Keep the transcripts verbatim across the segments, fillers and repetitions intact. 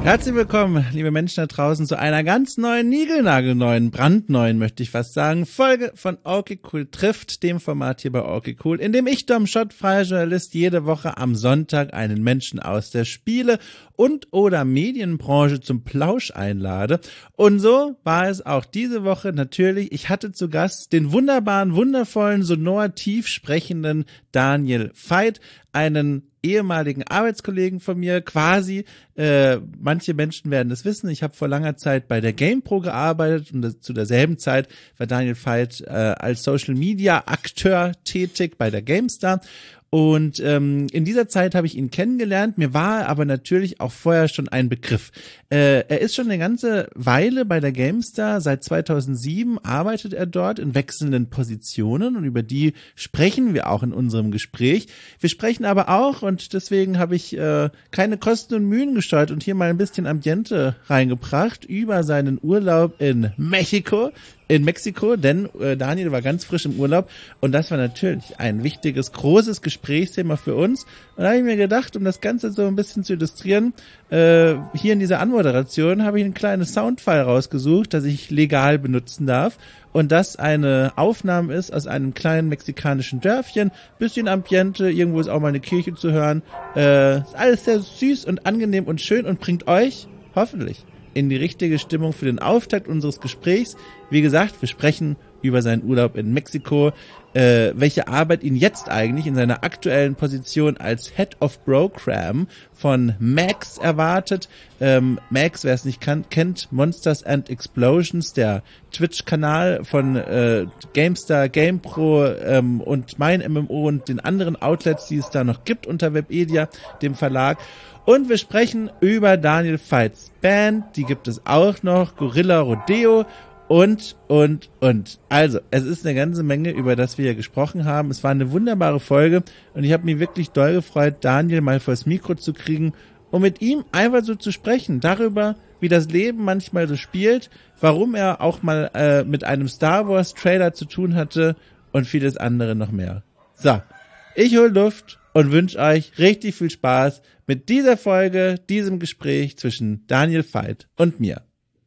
Herzlich willkommen, liebe Menschen da draußen, zu einer ganz neuen, niegelnagelneuen, brandneuen, möchte ich fast sagen, Folge von Okay Cool trifft, dem Format hier bei Okay Cool, in dem ich, Dom Schott, freier Journalist, jede Woche am Sonntag einen Menschen aus der Spiele- und oder Medienbranche zum Plausch einlade. Und so war es auch diese Woche natürlich. Ich hatte zu Gast den wunderbaren, wundervollen, sonor tief sprechenden Daniel Veit, einen ehemaligen Arbeitskollegen von mir, quasi, äh, manche Menschen werden das wissen, ich habe vor langer Zeit bei der GamePro gearbeitet und das, zu derselben Zeit war Daniel Veit äh, als Social-Media-Akteur tätig bei der GameStar. Und ähm, in dieser Zeit habe ich ihn kennengelernt, mir war er aber natürlich auch vorher schon ein Begriff. Äh, er ist schon eine ganze Weile bei der GameStar, seit zweitausendsieben arbeitet er dort in wechselnden Positionen und über die sprechen wir auch in unserem Gespräch. Wir sprechen aber auch, und deswegen habe ich äh, keine Kosten und Mühen gescheut und hier mal ein bisschen Ambiente reingebracht, über seinen Urlaub in Mexiko. In Mexiko, denn äh, Daniel war ganz frisch im Urlaub und das war natürlich ein wichtiges, großes Gesprächsthema für uns. Und da habe ich mir gedacht, um das Ganze so ein bisschen zu illustrieren, äh, hier in dieser Anmoderation habe ich ein kleines Soundfile rausgesucht, das ich legal benutzen darf. Und das eine Aufnahme ist aus einem kleinen mexikanischen Dörfchen, bisschen Ambiente, irgendwo ist auch mal eine Kirche zu hören. Äh, ist alles sehr süß und angenehm und schön und bringt euch, hoffentlich, in die richtige Stimmung für den Auftakt unseres Gesprächs. Wie gesagt, wir sprechen über seinen Urlaub in Mexiko, äh, welche Arbeit ihn jetzt eigentlich in seiner aktuellen Position als Head of Program von Max erwartet. Ähm, Max, wer es nicht kann, kennt, Monsters and Explosions, der Twitch-Kanal von äh, GameStar, GamePro ähm, und Mein M M O und den anderen Outlets, die es da noch gibt unter Webedia, dem Verlag. Und wir sprechen über Daniel Veits Band, die gibt es auch noch, Gorilla Rodeo und, und, und. Also, es ist eine ganze Menge, über das wir hier gesprochen haben. Es war eine wunderbare Folge und ich habe mich wirklich doll gefreut, Daniel mal vors Mikro zu kriegen, um mit ihm einfach so zu sprechen, darüber, wie das Leben manchmal so spielt, warum er auch mal äh, mit einem Star Wars Trailer zu tun hatte und vieles andere noch mehr. So, ich hol Luft und wünsche euch richtig viel Spaß mit dieser Folge, diesem Gespräch zwischen Daniel Veit und mir.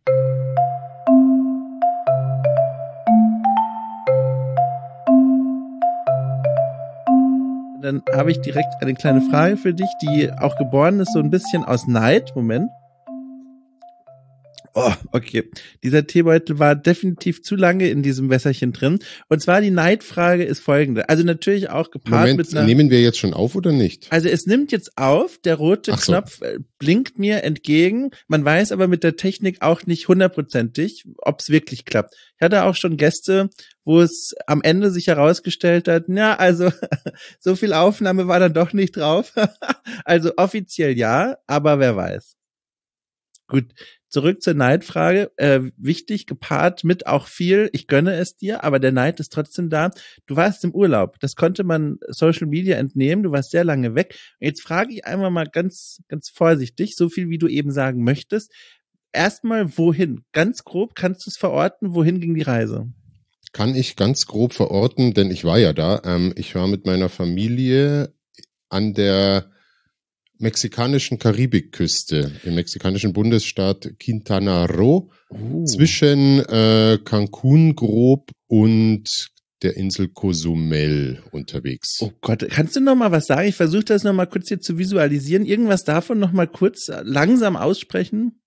Dann habe ich direkt eine kleine Frage für dich, die auch geboren ist so ein bisschen aus Neid. Moment. Oh, okay. Dieser Teebeutel war definitiv zu lange in diesem Wässerchen drin. Und zwar die Neidfrage ist folgende. Also natürlich auch gepaart Moment, mit einer... nehmen wir jetzt schon auf oder nicht? Also es nimmt jetzt auf, der rote Ach so. Knopf blinkt mir entgegen. Man weiß aber mit der Technik auch nicht hundertprozentig, ob es wirklich klappt. Ich hatte auch schon Gäste, wo es am Ende sich herausgestellt hat, ja, also so viel Aufnahme war dann doch nicht drauf. Also offiziell ja, aber wer weiß. Gut, zurück zur Neidfrage. Äh, wichtig, gepaart mit auch viel, ich gönne es dir, aber der Neid ist trotzdem da. Du warst im Urlaub, das konnte man Social Media entnehmen, du warst sehr lange weg. Und jetzt frage ich einmal mal ganz, ganz vorsichtig, so viel wie du eben sagen möchtest. Erstmal, wohin? Ganz grob, kannst du es verorten, wohin ging die Reise? Kann ich ganz grob verorten, denn ich war ja da. Ähm, ich war mit meiner Familie an der mexikanischen Karibikküste, im mexikanischen Bundesstaat Quintana Roo, uh. zwischen äh, Cancun grob und der Insel Cozumel unterwegs. Oh Gott, kannst du noch mal was sagen? Ich versuche das noch mal kurz hier zu visualisieren. Irgendwas davon noch mal kurz langsam aussprechen?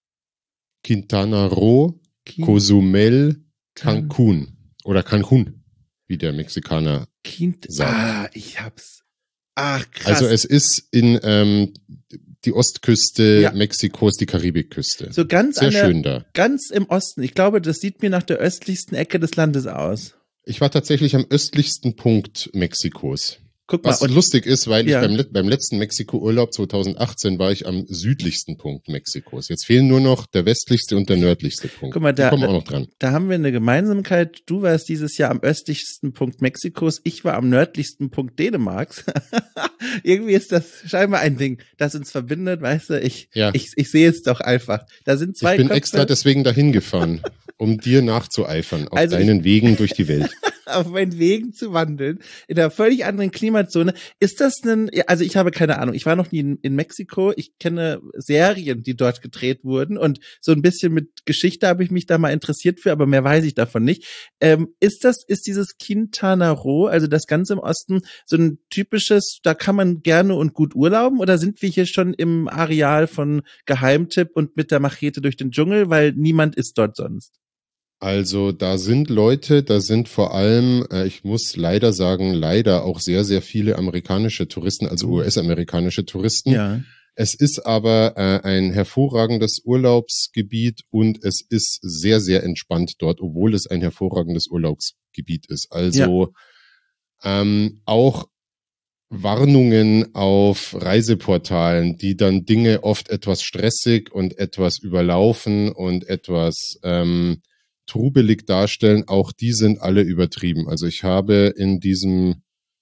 Quintana Roo, Quin- Cozumel, Cancun oder Cancun, wie der Mexikaner Quint- sagt. Ah, ich hab's. Ach, krass. Also es ist in ähm, die Ostküste ja. Mexikos, die Karibikküste. So ganz Sehr an der, schön da. Ganz im Osten. Ich glaube, das sieht mir nach der östlichsten Ecke des Landes aus. Ich war tatsächlich am östlichsten Punkt Mexikos. Guck mal. Was und, lustig ist, weil ja. ich beim, beim letzten Mexiko-Urlaub zweitausendachtzehn war ich am südlichsten Punkt Mexikos. Jetzt fehlen nur noch der westlichste und der nördlichste Punkt. Guck mal, da, Die kommen da, auch noch dran. Da haben wir eine Gemeinsamkeit. Du warst dieses Jahr am östlichsten Punkt Mexikos. Ich war am nördlichsten Punkt Dänemarks. Irgendwie ist das scheinbar ein Ding, das uns verbindet. Weißt du, ich, ja. ich, ich sehe es doch einfach. Da sind zwei Ich bin Köpfe. extra deswegen dahin gefahren, um dir nachzueifern auf also deinen ich, Wegen durch die Welt. auf meinen Wegen zu wandeln, in einer völlig anderen Klimazone. Ist das ein, also ich habe keine Ahnung, ich war noch nie in, in Mexiko, ich kenne Serien, die dort gedreht wurden und so ein bisschen mit Geschichte habe ich mich da mal interessiert für, aber mehr weiß ich davon nicht. Ähm, ist das, ist dieses Quintana Roo, also das Ganze im Osten, so ein typisches, da kann man gerne und gut urlauben, oder sind wir hier schon im Areal von Geheimtipp und mit der Machete durch den Dschungel, weil niemand ist dort sonst? Also da sind Leute, da sind vor allem, äh, ich muss leider sagen, leider auch sehr, sehr viele amerikanische Touristen, also U S-amerikanische Touristen. Ja. Es ist aber äh, ein hervorragendes Urlaubsgebiet und es ist sehr, sehr entspannt dort, obwohl es ein hervorragendes Urlaubsgebiet ist. Also ja. ähm, auch Warnungen auf Reiseportalen, die dann Dinge oft etwas stressig und etwas überlaufen und etwas ähm, trubelig darstellen, auch die sind alle übertrieben. Also ich habe in diesem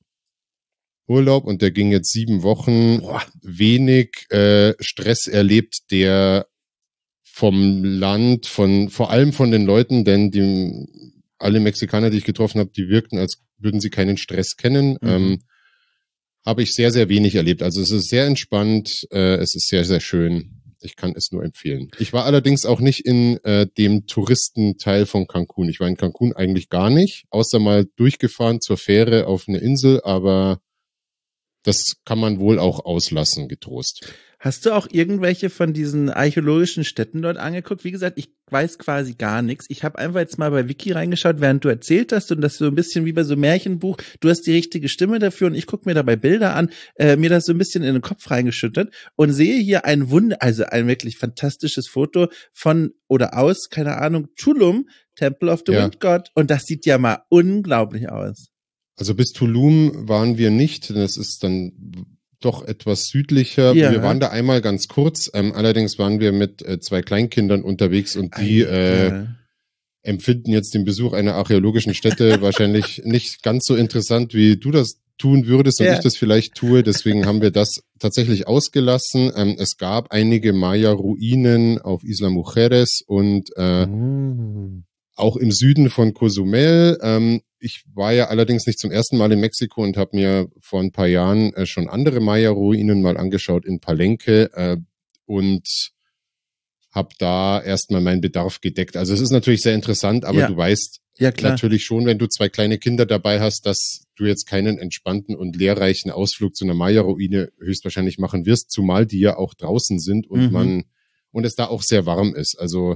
Urlaub, und der ging jetzt sieben Wochen, Boah. wenig äh, Stress erlebt, der vom Land, von vor allem von den Leuten, denn die alle Mexikaner, die ich getroffen habe, die wirkten, als würden sie keinen Stress kennen. Mhm. Ähm, habe ich sehr, sehr wenig erlebt. Also es ist sehr entspannt, äh, es ist sehr, sehr schön. Ich kann es nur empfehlen. Ich war allerdings auch nicht in äh, dem Touristenteil von Cancun. Ich war in Cancun eigentlich gar nicht, außer mal durchgefahren zur Fähre auf eine Insel, aber das kann man wohl auch auslassen, getrost. Hast du auch irgendwelche von diesen archäologischen Städten dort angeguckt? Wie gesagt, ich weiß quasi gar nichts. Ich habe einfach jetzt mal bei Wiki reingeschaut, während du erzählt hast, und das so ein bisschen wie bei so einem Märchenbuch. Du hast die richtige Stimme dafür und ich gucke mir dabei Bilder an, äh, mir das so ein bisschen in den Kopf reingeschüttet und sehe hier ein Wunder, also ein wirklich fantastisches Foto von oder aus, keine Ahnung, Tulum, Temple of the ja. Wind God. Und das sieht ja mal unglaublich aus. Also bis Tulum waren wir nicht, denn es ist dann doch etwas südlicher. Ja. Wir waren da einmal ganz kurz, ähm, allerdings waren wir mit äh, zwei Kleinkindern unterwegs und die äh, empfinden jetzt den Besuch einer archäologischen Stätte wahrscheinlich nicht ganz so interessant, wie du das tun würdest und ja. ich das vielleicht tue. Deswegen haben wir das tatsächlich ausgelassen. Ähm, es gab einige Maya-Ruinen auf Isla Mujeres und äh, mm. auch im Süden von Cozumel. Ähm, ich war ja allerdings nicht zum ersten Mal in Mexiko und habe mir vor ein paar Jahren äh, schon andere Maya-Ruinen mal angeschaut in Palenque äh, und habe da erstmal meinen Bedarf gedeckt. Also es ist natürlich sehr interessant, aber ja. du weißt ja, natürlich schon, wenn du zwei kleine Kinder dabei hast, dass du jetzt keinen entspannten und lehrreichen Ausflug zu einer Maya-Ruine höchstwahrscheinlich machen wirst, zumal die ja auch draußen sind und mhm. man und es da auch sehr warm ist. Also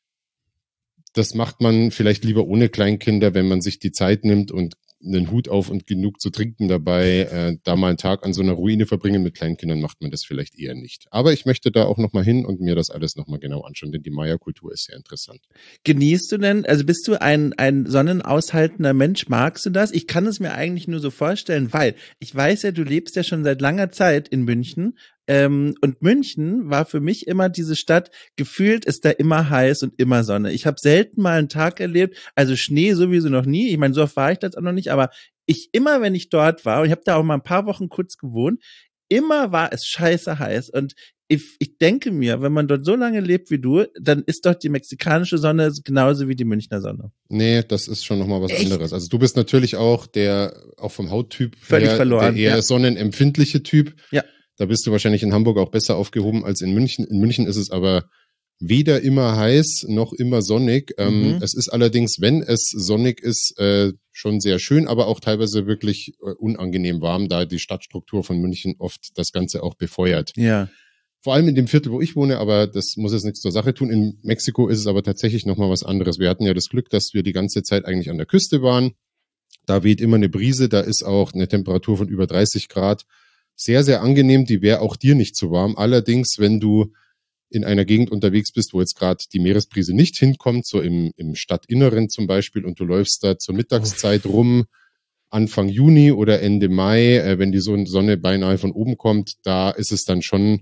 das macht man vielleicht lieber ohne Kleinkinder, wenn man sich die Zeit nimmt und einen Hut auf und genug zu trinken dabei, äh, da mal einen Tag an so einer Ruine verbringen. Mit Kleinkindern macht man das vielleicht eher nicht. Aber ich möchte da auch nochmal hin und mir das alles nochmal genau anschauen, denn die Maya-Kultur ist sehr interessant. Genießt du denn, also bist du ein, ein sonnenaushaltender Mensch, magst du das? Ich kann es mir eigentlich nur so vorstellen, weil ich weiß ja, du lebst ja schon seit langer Zeit in München. Ähm, und München war für mich immer diese Stadt, gefühlt ist da immer heiß und immer Sonne. Ich habe selten mal einen Tag erlebt, also Schnee sowieso noch nie, ich meine, so oft war ich das auch noch nicht, aber ich immer, wenn ich dort war, und ich habe da auch mal ein paar Wochen kurz gewohnt, immer war es scheiße heiß und ich, ich denke mir, wenn man dort so lange lebt wie du, dann ist dort die mexikanische Sonne genauso wie die Münchner Sonne. Nee, das ist schon nochmal was Echt? anderes. Also du bist natürlich auch der, auch vom Hauttyp Völlig her, verloren, der eher ja. sonnenempfindliche Typ. Ja. Da bist du wahrscheinlich in Hamburg auch besser aufgehoben als in München. In München ist es aber weder immer heiß noch immer sonnig. Mhm. Ähm, es ist allerdings, wenn es sonnig ist, äh, schon sehr schön, aber auch teilweise wirklich äh, unangenehm warm, da die Stadtstruktur von München oft das Ganze auch befeuert. Ja. Vor allem in dem Viertel, wo ich wohne, aber das muss jetzt nichts zur Sache tun. In Mexiko ist es aber tatsächlich nochmal was anderes. Wir hatten ja das Glück, dass wir die ganze Zeit eigentlich an der Küste waren. Da weht immer eine Brise, da ist auch eine Temperatur von über dreißig Grad. Sehr, sehr angenehm, die wäre auch dir nicht zu warm. Allerdings, wenn du in einer Gegend unterwegs bist, wo jetzt gerade die Meeresbrise nicht hinkommt, so im, im Stadtinneren zum Beispiel, und du läufst da zur Mittagszeit rum, Anfang Juni oder Ende Mai, äh, wenn die Sonne beinahe von oben kommt, da ist es dann schon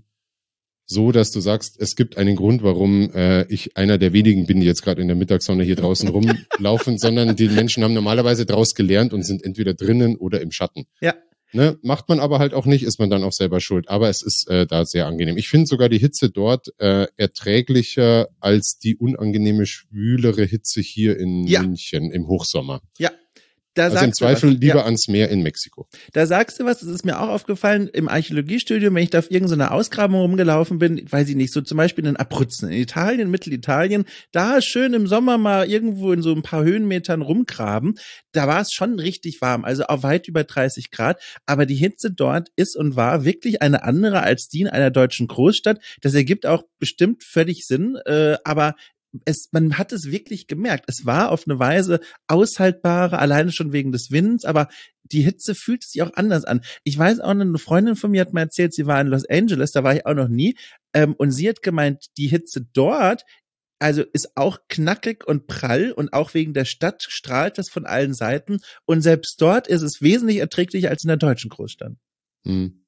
so, dass du sagst, es gibt einen Grund, warum äh, ich einer der wenigen bin, die jetzt gerade in der Mittagssonne hier draußen rumlaufen, sondern die Menschen haben normalerweise draus gelernt und sind entweder drinnen oder im Schatten. Ja. Ne, macht man aber halt auch nicht, ist man dann auch selber schuld. Aber es ist äh, da sehr angenehm. Ich finde sogar die Hitze dort äh, erträglicher als die unangenehme, schwülere Hitze hier in ja. München im Hochsommer. Ja, Da also im Zweifel lieber ja. ans Meer in Mexiko. Da sagst du was, das ist mir auch aufgefallen im Archäologiestudium, wenn ich da auf irgendeiner Ausgrabung rumgelaufen bin, weiß ich nicht, so zum Beispiel in Abruzzen, in Italien, Mittelitalien, da schön im Sommer mal irgendwo in so ein paar Höhenmetern rumgraben, da war es schon richtig warm, also auch weit über dreißig Grad, aber die Hitze dort ist und war wirklich eine andere als die in einer deutschen Großstadt. Das ergibt auch bestimmt völlig Sinn, äh, aber Es, man hat es wirklich gemerkt. Es war auf eine Weise aushaltbarer, alleine schon wegen des Winds, aber die Hitze fühlt sich auch anders an. Ich weiß auch, eine Freundin von mir hat mir erzählt, sie war in Los Angeles, da war ich auch noch nie, ähm, und sie hat gemeint, die Hitze dort, also ist auch knackig und prall und auch wegen der Stadt strahlt das von allen Seiten und selbst dort ist es wesentlich erträglicher als in der deutschen Großstadt. Hm.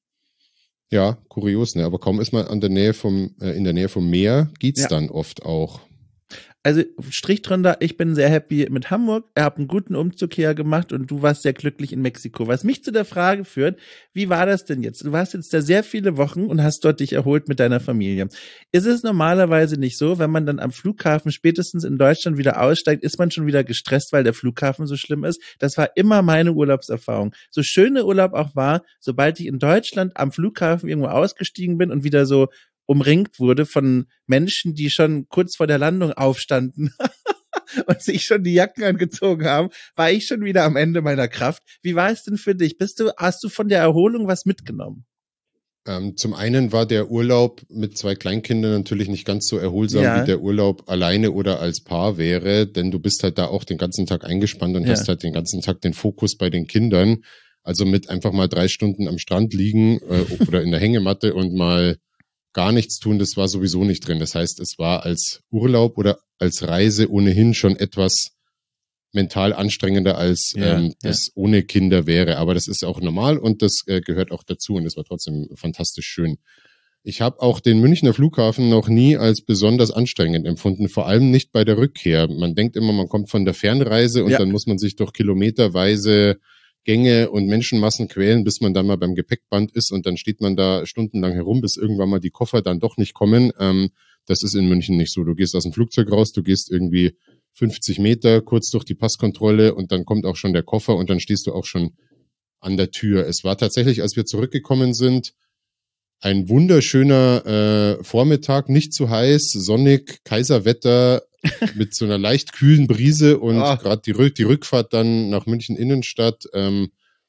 Ja, kurios, ne? Aber kaum ist man an der Nähe vom, äh, in der Nähe vom Meer, geht's ja. dann oft auch. Also Strich drunter, ich bin sehr happy mit Hamburg, ich habe einen guten Umzug hier gemacht und du warst sehr glücklich in Mexiko. Was mich zu der Frage führt, wie war das denn jetzt? Du warst jetzt da sehr viele Wochen und hast dort dich erholt mit deiner Familie. Ist es normalerweise nicht so, wenn man dann am Flughafen spätestens in Deutschland wieder aussteigt, ist man schon wieder gestresst, weil der Flughafen so schlimm ist? Das war immer meine Urlaubserfahrung. So schön der Urlaub auch war, sobald ich in Deutschland am Flughafen irgendwo ausgestiegen bin und wieder so umringt wurde von Menschen, die schon kurz vor der Landung aufstanden und sich schon die Jacken angezogen haben, war ich schon wieder am Ende meiner Kraft. Wie war es denn für dich? Bist du, hast du von der Erholung was mitgenommen? Ähm, zum einen war der Urlaub mit zwei Kleinkindern natürlich nicht ganz so erholsam, ja. wie der Urlaub alleine oder als Paar wäre, denn du bist halt da auch den ganzen Tag eingespannt und ja. hast halt den ganzen Tag den Fokus bei den Kindern. Also mit einfach mal drei Stunden am Strand liegen äh, oder in der Hängematte und mal gar nichts tun, das war sowieso nicht drin. Das heißt, es war als Urlaub oder als Reise ohnehin schon etwas mental anstrengender, als ja, ähm, das ja. ohne Kinder wäre. Aber das ist auch normal und das äh, gehört auch dazu und es war trotzdem fantastisch schön. Ich habe auch den Münchner Flughafen noch nie als besonders anstrengend empfunden, vor allem nicht bei der Rückkehr. Man denkt immer, man kommt von der Fernreise und ja. dann muss man sich durch kilometerweise Gänge und Menschenmassen quälen, bis man dann mal beim Gepäckband ist und dann steht man da stundenlang herum, bis irgendwann mal die Koffer dann doch nicht kommen. Ähm, das ist in München nicht so. Du gehst aus dem Flugzeug raus, du gehst irgendwie fünfzig Meter kurz durch die Passkontrolle und dann kommt auch schon der Koffer und dann stehst du auch schon an der Tür. Es war tatsächlich, als wir zurückgekommen sind, ein wunderschöner äh, Vormittag, nicht zu heiß, sonnig, Kaiserwetter, mit so einer leicht kühlen Brise und oh. gerade die, die Rückfahrt dann nach München Innenstadt ähm,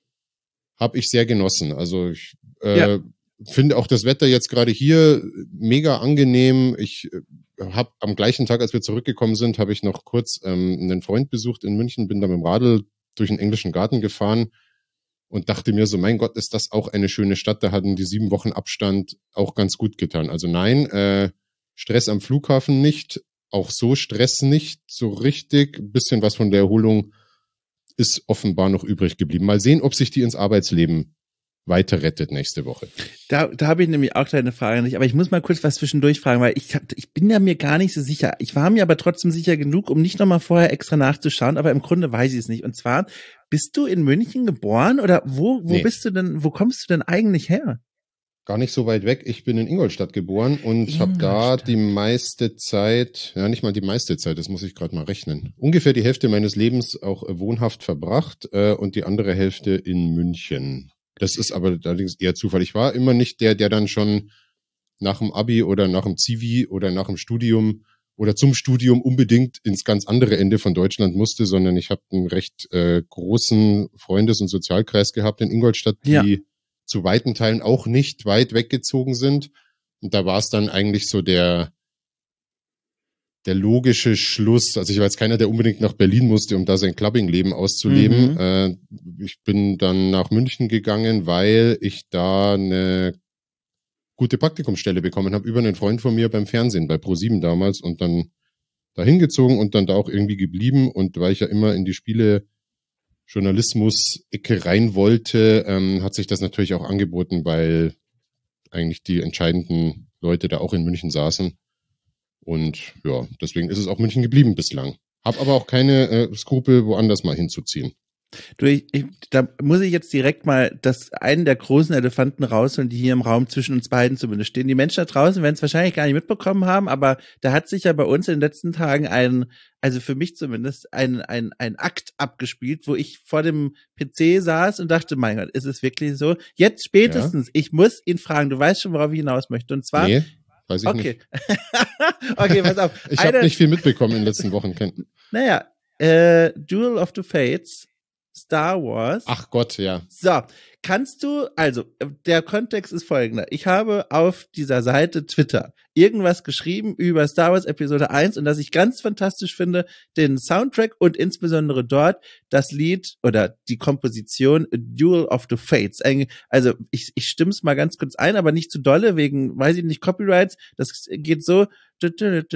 habe ich sehr genossen. Also ich äh, ja. finde auch das Wetter jetzt gerade hier mega angenehm. Ich äh, habe am gleichen Tag, als wir zurückgekommen sind, habe ich noch kurz ähm, einen Freund besucht in München, bin da mit dem Radl durch den englischen Garten gefahren und dachte mir so, mein Gott, ist das auch eine schöne Stadt. Da hatten die sieben Wochen Abstand auch ganz gut getan. Also nein, äh, Stress am Flughafen nicht. Auch so Stress nicht so richtig. Ein bisschen was von der Erholung ist offenbar noch übrig geblieben. Mal sehen, ob sich die ins Arbeitsleben weiter rettet nächste Woche. Da, da habe ich nämlich auch eine Frage nicht, aber ich muss mal kurz was zwischendurch fragen, weil ich, hab, ich bin ja mir gar nicht so sicher. Ich war mir aber trotzdem sicher genug, um nicht nochmal vorher extra nachzuschauen, aber im Grunde weiß ich es nicht. Und zwar, bist du in München geboren oder wo, wo nee. bist du denn, wo kommst du denn eigentlich her? Gar nicht so weit weg. Ich bin in Ingolstadt geboren und habe da die meiste Zeit, ja nicht mal die meiste Zeit, das muss ich gerade mal rechnen, ungefähr die Hälfte meines Lebens auch wohnhaft verbracht äh, und die andere Hälfte in München. Das ist aber allerdings eher Zufall. Ich war immer nicht der, der dann schon nach dem Abi oder nach dem Zivi oder nach dem Studium oder zum Studium unbedingt ins ganz andere Ende von Deutschland musste, sondern ich habe einen recht äh, großen Freundes- und Sozialkreis gehabt in Ingolstadt, die ja. zu weiten Teilen auch nicht weit weggezogen sind. Und da war es dann eigentlich so der, der logische Schluss. Also ich war jetzt keiner, der unbedingt nach Berlin musste, um da sein Clubbing-Leben auszuleben. Mhm. Äh, ich bin dann nach München gegangen, weil ich da eine gute Praktikumsstelle bekommen habe über einen Freund von mir beim Fernsehen, bei ProSieben damals und dann da hingezogen und dann da auch irgendwie geblieben. Und weil ich ja immer in die Spiele Journalismus-Ecke rein wollte, ähm, hat sich das natürlich auch angeboten, weil eigentlich die entscheidenden Leute da auch in München saßen. Und ja, deswegen ist es auch München geblieben bislang. Hab aber auch keine äh, Skrupel, woanders mal hinzuziehen. Du, ich, ich, da muss ich jetzt direkt mal das einen der großen Elefanten rausholen, die hier im Raum zwischen uns beiden zumindest stehen. Die Menschen da draußen werden es wahrscheinlich gar nicht mitbekommen haben, aber da hat sich ja bei uns in den letzten Tagen ein, also für mich zumindest, ein, ein, ein Akt abgespielt, wo ich vor dem P C saß und dachte, mein Gott, ist es wirklich so? Jetzt spätestens, ja. Ich muss ihn fragen, du weißt schon, worauf ich hinaus möchte. Und zwar. Nee, weiß ich okay. nicht. Okay, pass auf. Ich habe nicht viel mitbekommen in den letzten Wochen. Naja, äh, Duel of the Fates. Star Wars. Ach Gott, ja. So, kannst du, also, der Kontext ist folgender. Ich habe auf dieser Seite Twitter irgendwas geschrieben über Star Wars Episode eins und dass ich ganz fantastisch finde, den Soundtrack und insbesondere dort das Lied oder die Komposition Duel of the Fates. Also, ich, ich stimm's mal ganz kurz ein, aber nicht zu dolle, wegen, weiß ich nicht, Copyrights. Das geht so. So,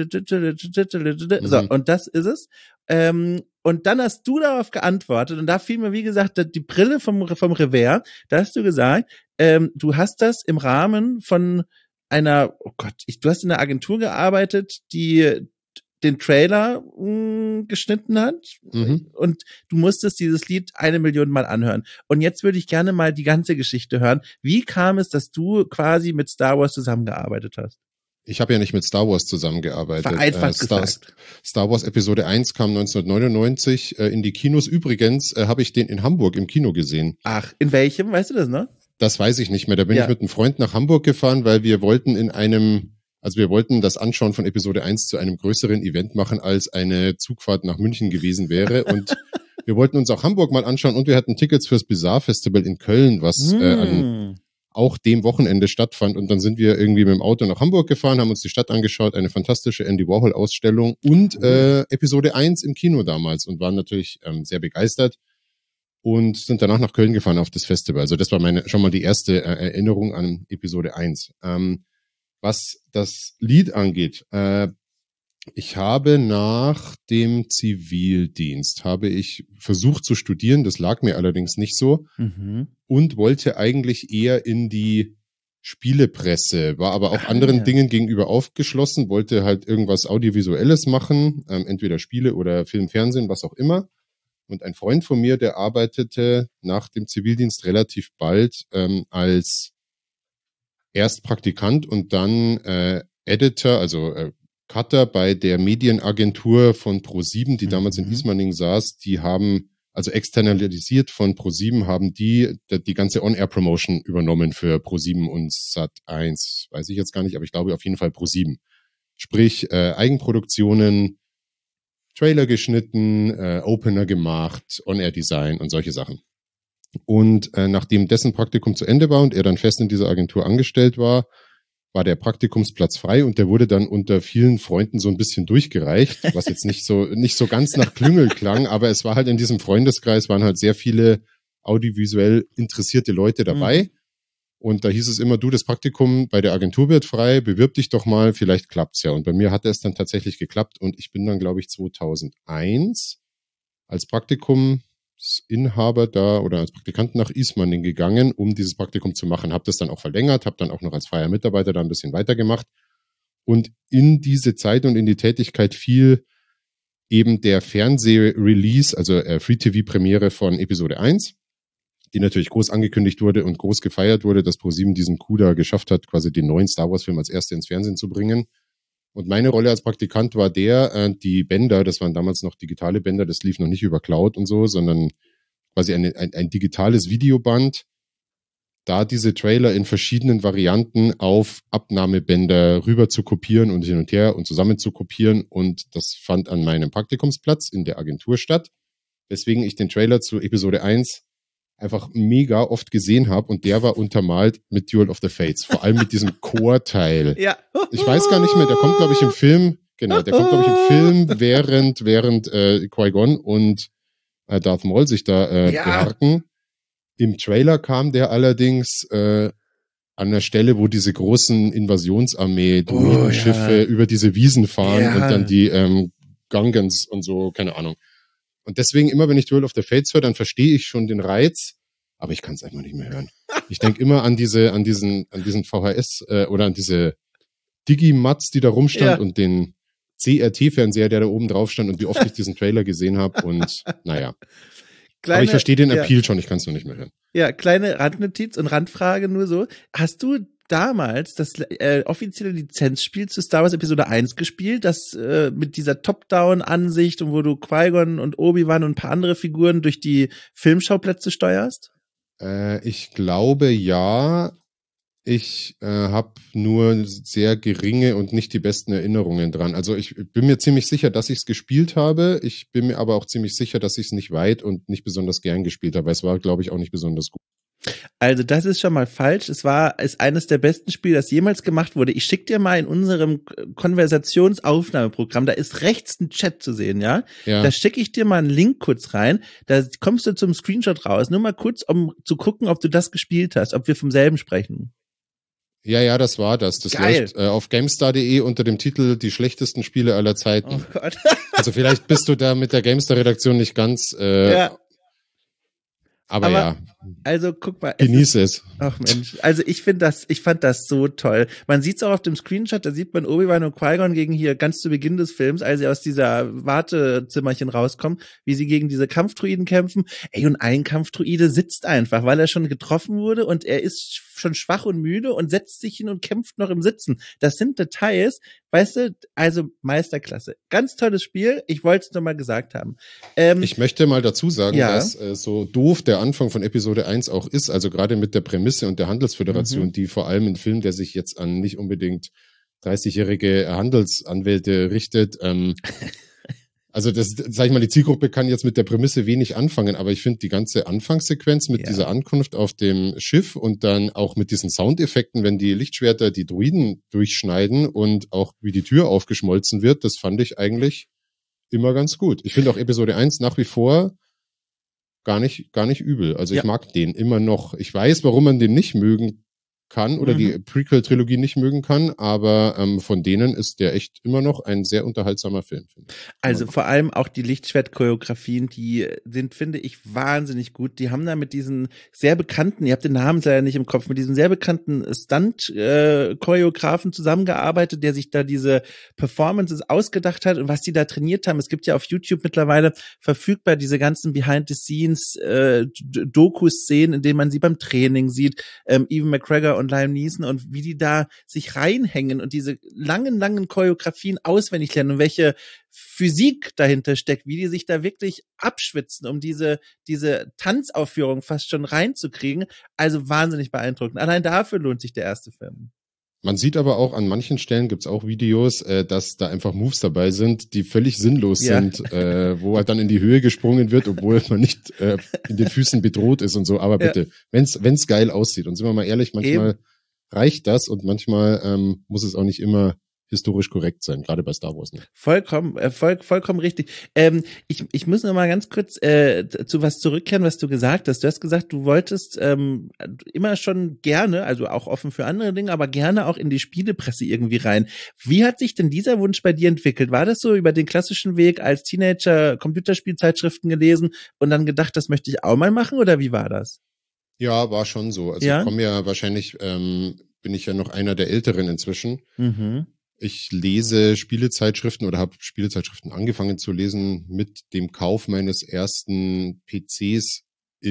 und das ist es. Ähm, und dann hast du darauf geantwortet und da fiel mir, wie gesagt, die Brille vom, vom Revers. Da hast du gesagt, ähm, du hast das im Rahmen von einer, oh Gott, ich, du hast in einer Agentur gearbeitet, die den Trailer mh, geschnitten hat mhm. und du musstest dieses Lied eine Million Mal anhören. Und jetzt würde ich gerne mal die ganze Geschichte hören. Wie kam es, dass du quasi mit Star Wars zusammengearbeitet hast? Ich habe ja nicht mit Star Wars zusammengearbeitet. Vereinfacht äh, Star, gesagt. Star Wars Episode eins kam neunzehnhundertneunundneunzig äh, in die Kinos. Übrigens äh, habe ich den in Hamburg im Kino gesehen. Ach, in welchem? Weißt du das, ne? Das weiß ich nicht mehr. Da bin ja. ich mit einem Freund nach Hamburg gefahren, weil wir wollten in einem, also wir wollten das Anschauen von Episode eins zu einem größeren Event machen, als eine Zugfahrt nach München gewesen wäre. Und wir wollten uns auch Hamburg mal anschauen und wir hatten Tickets fürs Bizarre Festival in Köln, was hm. äh, an auch dem Wochenende stattfand. Und dann sind wir irgendwie mit dem Auto nach Hamburg gefahren, haben uns die Stadt angeschaut, eine fantastische Andy Warhol-Ausstellung und äh, Episode eins im Kino damals und waren natürlich ähm, sehr begeistert und sind danach nach Köln gefahren auf das Festival. Also das war meine schon mal die erste äh, Erinnerung an Episode eins. Ähm, was das Lied angeht, äh, ich habe nach dem Zivildienst, habe ich versucht zu studieren, das lag mir allerdings nicht so mhm. und wollte eigentlich eher in die Spielepresse, war aber auch ah, anderen ja. Dingen gegenüber aufgeschlossen, wollte halt irgendwas Audiovisuelles machen, ähm, entweder Spiele oder Film, Fernsehen, was auch immer. Und ein Freund von mir, der arbeitete nach dem Zivildienst relativ bald ähm, als erst Praktikant und dann äh, Editor, also äh, Cutter bei der Medienagentur von ProSieben, die damals mhm. in Ismaning saß, die haben, also externalisiert von ProSieben, haben die die, die ganze On-Air-Promotion übernommen für ProSieben und Sat eins. Weiß ich jetzt gar nicht, aber ich glaube auf jeden Fall ProSieben. Sprich, äh, Eigenproduktionen, Trailer geschnitten, äh, Opener gemacht, On-Air-Design und solche Sachen. Und äh, nachdem dessen Praktikum zu Ende war und er dann fest in dieser Agentur angestellt war, war der Praktikumsplatz frei und der wurde dann unter vielen Freunden so ein bisschen durchgereicht, was jetzt nicht so nicht so ganz nach Klüngel klang, aber es war halt in diesem Freundeskreis waren halt sehr viele audiovisuell interessierte Leute dabei. Mhm. Und da hieß es immer, du, das Praktikum bei der Agentur wird frei, bewirb dich doch mal, vielleicht klappt's ja. Und bei mir hatte es dann tatsächlich geklappt und ich bin dann, glaube ich, zweitausendeins als Praktikum Inhaber da oder als Praktikant nach Ismaning gegangen, um dieses Praktikum zu machen. Habe das dann auch verlängert, habe dann auch noch als freier Mitarbeiter da ein bisschen weitergemacht. Und in diese Zeit und in die Tätigkeit fiel eben der Fernseh-Release, also äh, Free-T V-Premiere von Episode eins, die natürlich groß angekündigt wurde und groß gefeiert wurde, dass ProSieben diesen Coup da geschafft hat, quasi den neuen Star Wars-Film als erste ins Fernsehen zu bringen. Und meine Rolle als Praktikant war der, äh, die Bänder, das waren damals noch digitale Bänder, das lief noch nicht über Cloud und so, sondern quasi eine, ein, ein digitales Videoband, da diese Trailer in verschiedenen Varianten auf Abnahmebänder rüber zu kopieren und hin und her und zusammen zu kopieren. Und das fand an meinem Praktikumsplatz in der Agentur statt, weswegen ich den Trailer zu Episode eins einfach mega oft gesehen habe und der war untermalt mit Duel of the Fates, vor allem mit diesem Chorteil. Ja. Ich weiß gar nicht mehr, der kommt, glaube ich, im Film, genau, der kommt, glaube ich, im Film, während während äh, Qui-Gon und äh, Darth Maul sich da äh, ja. beharken. Im Trailer kam der allerdings äh, an der Stelle, wo diese großen Invasionsarmee, die oh, Schiffe ja. über diese Wiesen fahren ja. und dann die ähm, Gungans und so, keine Ahnung. Und deswegen, immer wenn ich Duel of the Fates höre, dann verstehe ich schon den Reiz, aber ich kann es einfach nicht mehr hören. Ich denke immer an diese, an diesen, an diesen V H S äh, oder an diese Digimats, die da rumstand ja. und den C R T-Fernseher, der da oben drauf stand und wie oft ich diesen Trailer gesehen habe und naja. Kleine, Aber ich verstehe den ja. Appeal schon, ich kann es nur nicht mehr hören. Ja, kleine Randnotiz und Randfrage nur so. Hast du damals das äh, offizielle Lizenzspiel zu Star Wars Episode eins gespielt, das äh, mit dieser Top-Down-Ansicht und wo du Qui-Gon und Obi-Wan und ein paar andere Figuren durch die Filmschauplätze steuerst? Äh, ich glaube, ja. Ich äh, habe nur sehr geringe und nicht die besten Erinnerungen dran. Also ich bin mir ziemlich sicher, dass ich es gespielt habe. Ich bin mir aber auch ziemlich sicher, dass ich es nicht weit und nicht besonders gern gespielt habe. Es war, glaube ich, auch nicht besonders gut. Also das ist schon mal falsch. Es war ist eines der besten Spiele, das jemals gemacht wurde. Ich schick dir mal in unserem Konversationsaufnahmeprogramm, da ist rechts ein Chat zu sehen, ja? Ja. Da schicke ich dir mal einen Link kurz rein. Da kommst du zum Screenshot raus. Nur mal kurz, um zu gucken, ob du das gespielt hast, ob wir vom selben sprechen. Ja, ja, das war das. Das Geil. läuft äh, auf GameStar punkt de unter dem Titel Die schlechtesten Spiele aller Zeiten. Oh Gott. Also vielleicht bist du da mit der GameStar-Redaktion nicht ganz, äh, Ja. aber, Aber ja, Also guck mal. Es genieße ist, es. Ach Mensch, also ich finde das, ich fand das so toll. Man sieht es auch auf dem Screenshot, da sieht man Obi-Wan und Qui-Gon gegen hier ganz zu Beginn des Films, als sie aus dieser Wartezimmerchen rauskommen, wie sie gegen diese Kampfdruiden kämpfen. Ey, und ein Kampfdruide sitzt einfach, weil er schon getroffen wurde und er ist schon schwach und müde und setzt sich hin und kämpft noch im Sitzen. Das sind Details, weißt du, also Meisterklasse. Ganz tolles Spiel, ich wollte es nur mal gesagt haben. Ähm, Ich möchte mal dazu sagen, Ja. dass äh, so doof der Anfang von Episode eins auch ist, also gerade mit der Prämisse und der Handelsföderation, Mhm. die vor allem ein Film, der sich jetzt an nicht unbedingt dreißigjährige Handelsanwälte richtet, ähm, also das, sag ich mal, die Zielgruppe kann jetzt mit der Prämisse wenig anfangen, aber ich finde die ganze Anfangssequenz mit Ja. dieser Ankunft auf dem Schiff und dann auch mit diesen Soundeffekten, wenn die Lichtschwerter die Druiden durchschneiden und auch wie die Tür aufgeschmolzen wird, das fand ich eigentlich immer ganz gut. Ich finde auch Episode eins nach wie vor gar nicht, gar nicht übel. Also Ja. ich mag den immer noch. Ich weiß, warum man den nicht mögen kann oder Mhm. die Prequel-Trilogie nicht mögen kann, aber ähm, von denen ist der echt immer noch ein sehr unterhaltsamer Film, finde ich. Also Immer noch. vor allem auch die Lichtschwert-Choreografien, die sind, finde ich, wahnsinnig gut. Die haben da mit diesen sehr bekannten, ihr habt den Namen leider nicht im Kopf, mit diesen sehr bekannten Stunt-Choreografen zusammengearbeitet, der sich da diese Performances ausgedacht hat und was die da trainiert haben. Es gibt ja auf YouTube mittlerweile verfügbar diese ganzen Behind-the-Scenes äh, Doku-Szenen, in denen man sie beim Training sieht, ähm, Ewan McGregor und Liam Neeson und wie die da sich reinhängen und diese langen, langen Choreografien auswendig lernen und welche Physik dahinter steckt, wie die sich da wirklich abschwitzen, um diese, diese Tanzaufführung fast schon reinzukriegen. Also wahnsinnig beeindruckend. Allein dafür lohnt sich der erste Film. Man sieht aber auch, an manchen Stellen gibt's auch Videos, äh, dass da einfach Moves dabei sind, die völlig sinnlos Ja. sind, äh, wo halt dann in die Höhe gesprungen wird, obwohl man nicht äh, in den Füßen bedroht ist und so. Aber Ja. bitte, wenn's wenn's geil aussieht. Und sind wir mal ehrlich, manchmal reicht das und manchmal ähm, muss es auch nicht immer historisch korrekt sein, gerade bei Star Wars. Ne? Vollkommen, äh, voll, vollkommen richtig. Ähm, ich, ich muss noch mal ganz kurz äh, zu was zurückkehren, was du gesagt hast. Du hast gesagt, du wolltest ähm, immer schon gerne, also auch offen für andere Dinge, aber gerne auch in die Spielepresse irgendwie rein. Wie hat sich denn dieser Wunsch bei dir entwickelt? War das so über den klassischen Weg als Teenager Computerspielzeitschriften gelesen und dann gedacht, das möchte ich auch mal machen, oder wie war das? Ja, war schon so. Also Ja? ich komme ja wahrscheinlich, ähm, bin ich ja noch einer der Älteren inzwischen. Mhm. Ich lese Spielezeitschriften oder habe Spielezeitschriften angefangen zu lesen mit dem Kauf meines ersten P Cs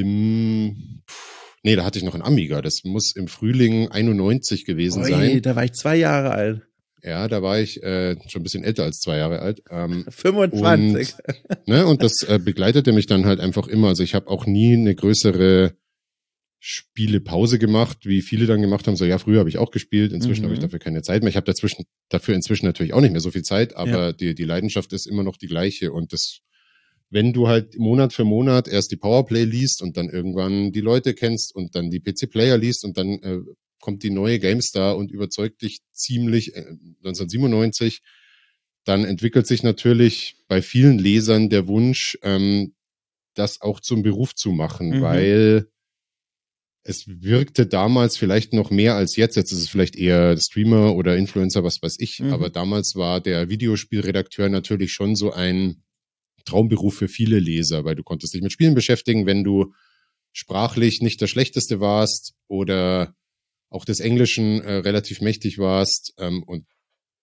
im, nee, da hatte ich noch einen Amiga. Das muss im Frühling einundneunzig gewesen Ui, sein. da war ich zwei Jahre alt. Ja, da war ich äh, schon ein bisschen älter als zwei Jahre alt. Ähm, fünfundzwanzig. Und, ne, und das äh, begleitete mich dann halt einfach immer. Also ich habe auch nie eine größere Spielepause gemacht, wie viele dann gemacht haben. So, ja, früher habe ich auch gespielt, inzwischen Mhm. habe ich dafür keine Zeit mehr. Ich habe dazwischen dafür inzwischen natürlich auch nicht mehr so viel Zeit, aber Ja. die die Leidenschaft ist immer noch die gleiche. Und das, wenn du halt Monat für Monat erst die Powerplay liest und dann irgendwann die Leute kennst und dann die P C-Player liest und dann äh, kommt die neue GameStar und überzeugt dich ziemlich äh, neunzehnhundertsiebenundneunzig, dann entwickelt sich natürlich bei vielen Lesern der Wunsch, ähm, das auch zum Beruf zu machen, Mhm. weil es wirkte damals vielleicht noch mehr als jetzt. Jetzt ist es vielleicht eher Streamer oder Influencer, was weiß ich. Mhm. Aber damals war der Videospielredakteur natürlich schon so ein Traumberuf für viele Leser, weil du konntest dich mit Spielen beschäftigen, wenn du sprachlich nicht der Schlechteste warst oder auch des Englischen äh, relativ mächtig warst. Ähm, und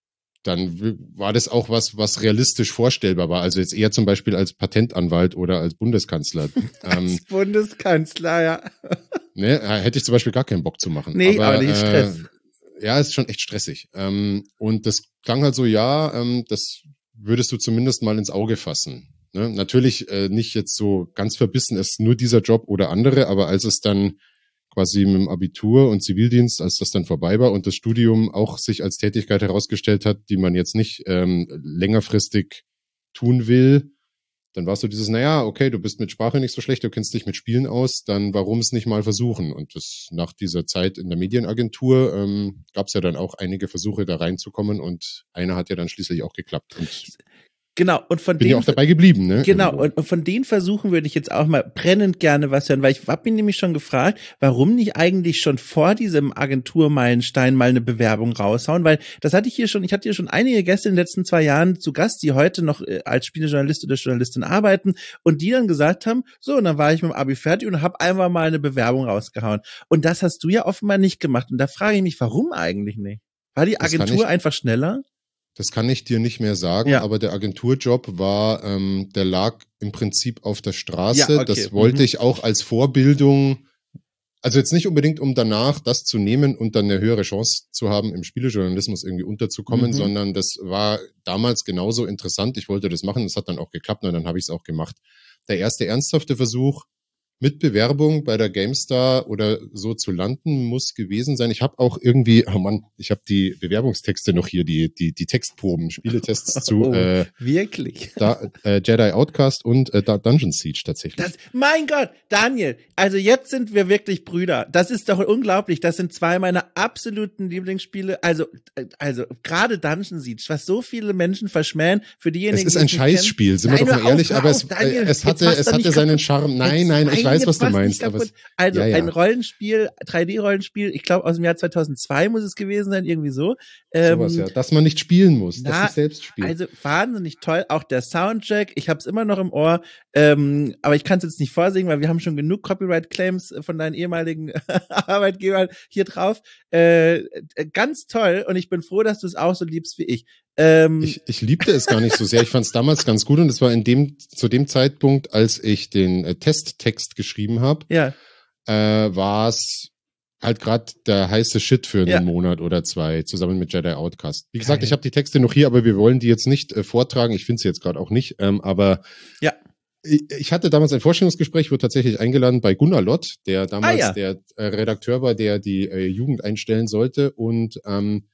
dann w- war das auch was, was realistisch vorstellbar war. Also jetzt eher zum Beispiel als Patentanwalt oder als Bundeskanzler. ähm, Als Bundeskanzler, ja. ne, hätte ich zum Beispiel gar keinen Bock zu machen. Nee, aber, aber nicht Stress. Äh, ja, ist schon echt stressig. Ähm, und das klang halt so, ja, ähm, das würdest du zumindest mal ins Auge fassen. Ne? Natürlich äh, nicht jetzt so ganz verbissen, es ist nur dieser Job oder andere, aber als es dann quasi mit dem Abitur und Zivildienst, als das dann vorbei war und das Studium auch sich als Tätigkeit herausgestellt hat, die man jetzt nicht ähm, längerfristig tun will, dann war es so dieses, naja, okay, du bist mit Sprache nicht so schlecht, du kennst dich mit Spielen aus, dann warum es nicht mal versuchen? Und das nach dieser Zeit in der Medienagentur ähm, gab es ja dann auch einige Versuche, da reinzukommen und einer hat ja dann schließlich auch geklappt. Und Genau, und von bin den ja auch dabei geblieben, ne? Genau, Irgendwo. und, und von den Versuchen würde ich jetzt auch mal brennend gerne was hören, weil ich hab mich nämlich schon gefragt, warum nicht eigentlich schon vor diesem Agenturmeilenstein mal eine Bewerbung raushauen, weil das hatte ich hier schon, ich hatte hier schon einige Gäste in den letzten zwei Jahren zu Gast, die heute noch äh, als Spielejournalist oder Journalistin arbeiten und die dann gesagt haben, so, und dann war ich mit dem Abi fertig und habe einfach mal eine Bewerbung rausgehauen. Und das hast du ja offenbar nicht gemacht. Und da frage ich mich, warum eigentlich nicht? War die Das kann Agentur ich- einfach schneller? Das kann ich dir nicht mehr sagen, Ja. aber der Agenturjob war, ähm, der lag im Prinzip auf der Straße. Ja, okay. Das wollte Mhm. ich auch als Vorbildung, also jetzt nicht unbedingt, um danach das zu nehmen und dann eine höhere Chance zu haben, im Spielejournalismus irgendwie unterzukommen, Mhm. sondern das war damals genauso interessant. Ich wollte das machen, das hat dann auch geklappt und dann habe ich es auch gemacht. Der erste ernsthafte Versuch, mit Bewerbung bei der GameStar oder so zu landen, muss gewesen sein. Ich habe auch irgendwie, oh Mann, ich habe die Bewerbungstexte noch hier, die die die Textproben, Spieletests zu Oh, äh, wirklich? da, äh, Jedi Outcast und äh, da Dungeon Siege tatsächlich. Das, mein Gott, Daniel, also jetzt sind wir wirklich Brüder. Das ist doch unglaublich. Das sind zwei meiner absoluten Lieblingsspiele. Also, äh, also gerade Dungeon Siege, was so viele Menschen verschmähen, für diejenigen, Es ist die ein es nicht kennen. Scheißspiel, sind wir Nein, doch hör mal ehrlich, auf, hör aber auf, es, Daniel, äh, es jetzt hatte, mach's es doch hatte nicht seinen kaputt. Charme. Nein, Jetzt- nein, ich weiß, jetzt was du mach's nicht meinst, aber kaputt. es, Also ja, ja. ein Rollenspiel, drei D-Rollenspiel, ich glaube aus dem Jahr zweitausendzwei muss es gewesen sein, irgendwie so. Ähm, sowas, ja, dass man nicht spielen muss, dass na, ich selbst spiele. Also wahnsinnig toll, auch der Soundtrack, ich habe es immer noch im Ohr, ähm, aber ich kann es jetzt nicht vorsingen, weil wir haben schon genug Copyright-Claims von deinen ehemaligen Arbeitgebern hier drauf. Äh, ganz toll und ich bin froh, dass du es auch so liebst wie ich. Ähm, Ich, ich liebte es gar nicht so sehr. Ich fand es damals ganz gut und es war in dem zu dem Zeitpunkt, als ich den äh, Testtext geschrieben habe, ja, äh, war es halt gerade der heiße Shit für einen Ja. Monat oder zwei, zusammen mit Jedi Outcast. Wie gesagt, Geil. ich habe die Texte noch hier, aber wir wollen die jetzt nicht äh, vortragen. Ich finde sie jetzt gerade auch nicht. Ähm, aber Ja. ich, ich hatte damals ein Vorstellungsgespräch, wurde tatsächlich eingeladen bei Gunnar Lott, der damals Ah, ja. der äh, Redakteur war, der die äh, Jugend einstellen sollte. Und ähm,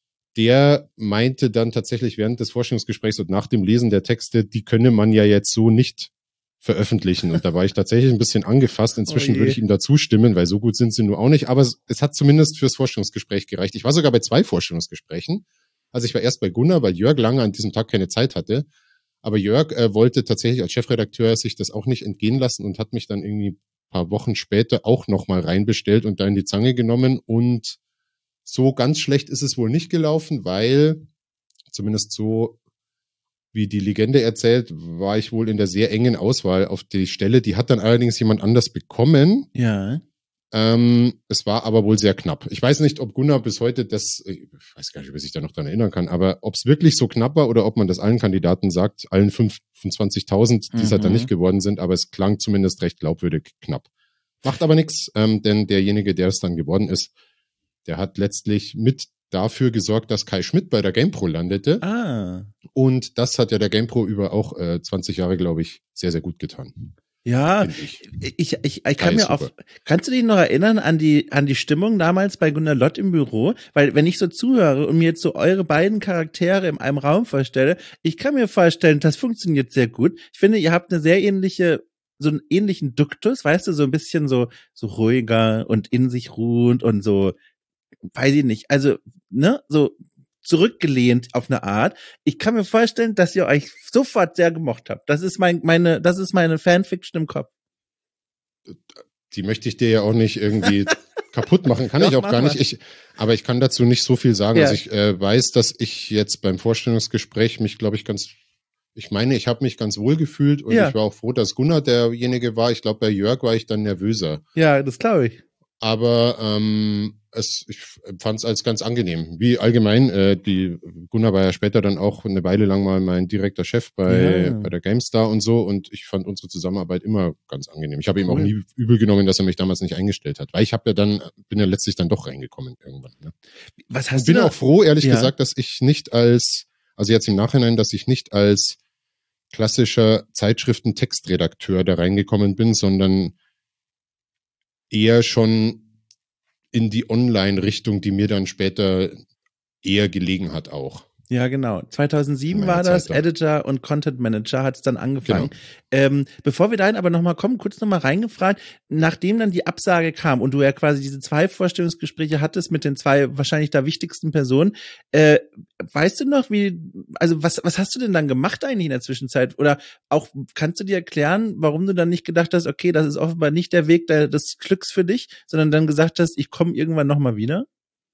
der meinte dann tatsächlich während des Vorstellungsgesprächs und nach dem Lesen der Texte, die könne man ja jetzt so nicht veröffentlichen. Und da war ich tatsächlich ein bisschen angefasst. Inzwischen Oh je. würde ich ihm da zustimmen, weil so gut sind sie nur auch nicht. Aber es, es hat zumindest fürs Vorstellungsgespräch gereicht. Ich war sogar bei zwei Vorstellungsgesprächen. Also ich war erst bei Gunnar, weil Jörg lange an diesem Tag keine Zeit hatte. Aber Jörg äh, wollte tatsächlich als Chefredakteur sich das auch nicht entgehen lassen und hat mich dann irgendwie ein paar Wochen später auch nochmal reinbestellt und da in die Zange genommen. Und so ganz schlecht ist es wohl nicht gelaufen, weil zumindest so wie die Legende erzählt, war ich wohl in der sehr engen Auswahl auf die Stelle. Die hat dann allerdings jemand anders bekommen. ja. Ähm, es war aber wohl sehr knapp. Ich weiß nicht, ob Gunnar bis heute das, ich weiß gar nicht, ob er sich da noch dran erinnern kann, aber ob es wirklich so knapp war oder ob man das allen Kandidaten sagt, allen fünfundzwanzigtausend, die es halt dann Mhm. nicht geworden sind, aber es klang zumindest recht glaubwürdig knapp. Macht aber nichts, ähm, denn derjenige, der es dann geworden ist, der hat letztlich mit dafür gesorgt, dass Kai Schmidt bei der GamePro landete. Ah. Und das hat ja der GamePro über auch äh, zwanzig Jahre, glaube ich, sehr, sehr gut getan. Ja, Finde ich. ich, ich, ich kann Geil, mir super. auch, kannst du dich noch erinnern an die, an die Stimmung damals bei Gunnar Lott im Büro? Weil wenn ich so zuhöre und mir jetzt so eure beiden Charaktere in einem Raum vorstelle, ich kann mir vorstellen, das funktioniert sehr gut. Ich finde, ihr habt eine sehr ähnliche, so einen ähnlichen Duktus, weißt du, so ein bisschen so, so ruhiger und in sich ruhend und so, weiß ich nicht, also, ne, so zurückgelehnt auf eine Art. Ich kann mir vorstellen, dass ihr euch sofort sehr gemocht habt. Das ist mein, meine, das ist meine Fanfiction im Kopf. Die möchte ich dir ja auch nicht irgendwie kaputt machen, kann Doch, ich auch mach gar mal. nicht. Ich, aber ich kann dazu nicht so viel sagen. Ja. Also ich äh, weiß, dass ich jetzt beim Vorstellungsgespräch mich, glaube ich, ganz, ich meine, ich habe mich ganz wohl gefühlt und Ja. ich war auch froh, dass Gunnar derjenige war. Ich glaube, bei Jörg war ich dann nervöser. Ja, das glaube ich. aber ähm, es, ich fand es als ganz angenehm. Wie allgemein, äh, die Gunnar war ja später dann auch eine Weile lang mal mein direkter Chef bei, Ja. bei der GameStar und so und ich fand unsere Zusammenarbeit immer ganz angenehm. Ich habe ihm auch Cool. nie übel genommen, dass er mich damals nicht eingestellt hat, weil ich habe ja dann, bin ja letztlich dann doch reingekommen irgendwann. Ne? Was hast und bin du da? auch froh, ehrlich Ja. gesagt, dass ich nicht als, also jetzt im Nachhinein, dass ich nicht als klassischer Zeitschriften-Textredakteur da reingekommen bin, sondern eher schon in die Online-Richtung, die mir dann später eher gelegen hat auch. Ja, genau. zweitausendsieben In meiner war das, Zeit da. Editor und Content Manager hat es dann angefangen. Genau. Ähm, bevor wir dahin aber nochmal kommen, kurz nochmal reingefragt, nachdem dann die Absage kam und du ja quasi diese zwei Vorstellungsgespräche hattest mit den zwei wahrscheinlich da wichtigsten Personen, äh, weißt du noch, wie, also was, was hast du denn dann gemacht eigentlich in der Zwischenzeit? Oder auch, kannst du dir erklären, warum du dann nicht gedacht hast, okay, das ist offenbar nicht der Weg der, des Glücks für dich, sondern dann gesagt hast, ich komme irgendwann nochmal wieder?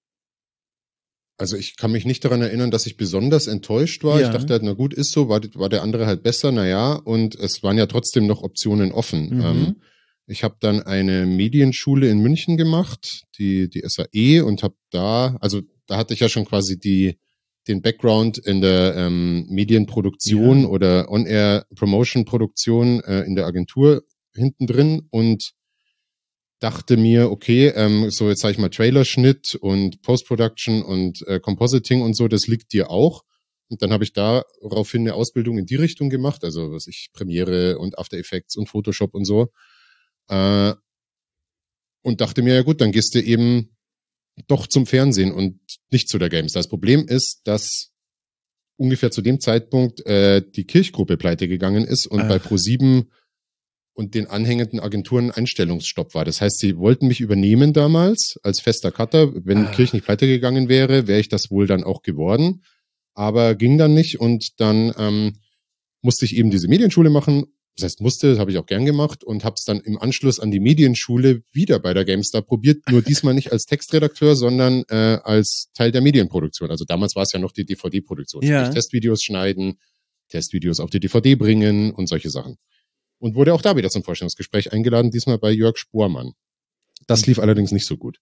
Also ich kann mich nicht daran erinnern, dass ich besonders enttäuscht war. Ja. Ich dachte halt, na gut, ist so, war, war der andere halt besser, na ja, und es waren ja trotzdem noch Optionen offen. Mhm. Ähm, ich habe dann eine Medienschule in München gemacht, die die S A E, und habe da, also da hatte ich ja schon quasi die den Background in der ähm, Medienproduktion Ja. oder On-Air-Promotion-Produktion äh, in der Agentur hinten drin und dachte mir, okay, ähm, so jetzt sage ich mal Trailerschnitt und Post-Production und äh, Compositing und so, das liegt dir auch. Und dann habe ich daraufhin eine Ausbildung in die Richtung gemacht, also was ich Premiere und After Effects und Photoshop und so. Äh, und dachte mir, ja gut, dann gehst du eben doch zum Fernsehen und nicht zu der GameStar. Das Problem ist, dass ungefähr zu dem Zeitpunkt äh, die Kirchgruppe pleite gegangen ist und Ach. bei ProSieben und den anhängenden Agenturen Einstellungsstopp war. Das heißt, sie wollten mich übernehmen damals als fester Cutter. Wenn Ah. Kirch nicht pleite gegangen wäre, wäre ich das wohl dann auch geworden. Aber ging dann nicht und dann ähm, musste ich eben diese Medienschule machen. Das heißt, musste, das habe ich auch gern gemacht und habe es dann im Anschluss an die Medienschule wieder bei der GameStar probiert. Nur diesmal nicht als Textredakteur, sondern äh, als Teil der Medienproduktion. Also damals war es ja noch die D V D-Produktion. Ja. Sprich Testvideos schneiden, Testvideos auf die D V D bringen und solche Sachen. Und wurde auch da wieder zum Vorstellungsgespräch eingeladen, diesmal bei Jörg Spormann. Das lief allerdings nicht so gut.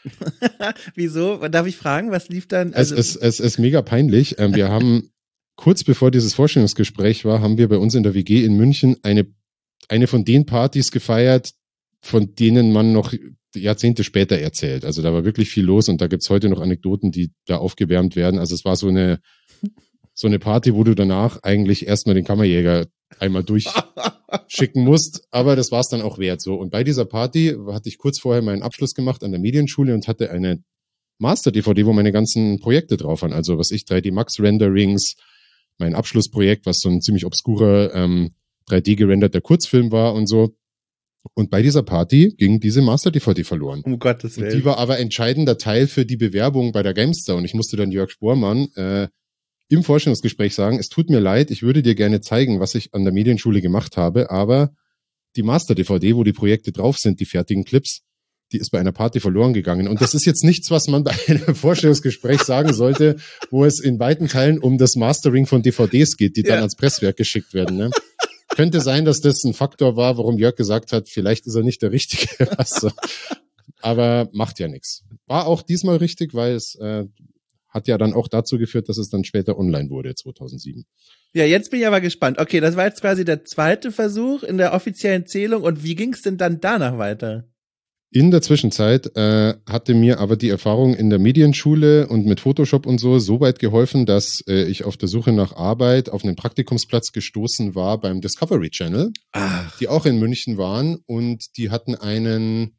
Wieso? Darf ich fragen, was lief dann? Also, es, es, es ist mega peinlich. Ähm, wir haben kurz bevor dieses Vorstellungsgespräch war, haben wir bei uns in der W G in München eine, eine von den Partys gefeiert, von denen man noch Jahrzehnte später erzählt. Also da war wirklich viel los und da gibt's heute noch Anekdoten, die da aufgewärmt werden. Also es war so eine, so eine Party, wo du danach eigentlich erstmal den Kammerjäger einmal durchschicken musst, aber das war's dann auch wert. So. Und bei dieser Party hatte ich kurz vorher meinen Abschluss gemacht an der Medienschule und hatte eine Master-D V D, wo meine ganzen Projekte drauf waren. Also was ich, drei D Max Renderings, mein Abschlussprojekt, was so ein ziemlich obskurer ähm, drei D gerenderter Kurzfilm war und so. Und bei dieser Party ging diese Master-D V D verloren. um Gottes Und Willen. die war aber entscheidender Teil für die Bewerbung bei der GameStar. Und ich musste dann Jörg Spormann äh, im Vorstellungsgespräch sagen, es tut mir leid, ich würde dir gerne zeigen, was ich an der Medienschule gemacht habe, aber die Master-D V D, wo die Projekte drauf sind, die fertigen Clips, die ist bei einer Party verloren gegangen. Und das ist jetzt nichts, was man bei einem Vorstellungsgespräch sagen sollte, wo es in weiten Teilen um das Mastering von D V Ds geht, die dann Ja. ans Presswerk geschickt werden. Ne? Könnte sein, dass das ein Faktor war, warum Jörg gesagt hat, vielleicht ist er nicht der Richtige. Also, aber macht ja nichts. War auch diesmal richtig, weil es äh, hat ja dann auch dazu geführt, dass es dann später online wurde, zweitausendsieben. Ja, jetzt bin ich aber gespannt. Okay, das war jetzt quasi der zweite Versuch in der offiziellen Zählung. Und wie ging es denn dann danach weiter? In der Zwischenzeit äh, hatte mir aber die Erfahrung in der Medienschule und mit Photoshop und so so weit geholfen, dass äh, ich auf der Suche nach Arbeit auf einen Praktikumsplatz gestoßen war beim Discovery Channel, Ach, die auch in München waren und die hatten einen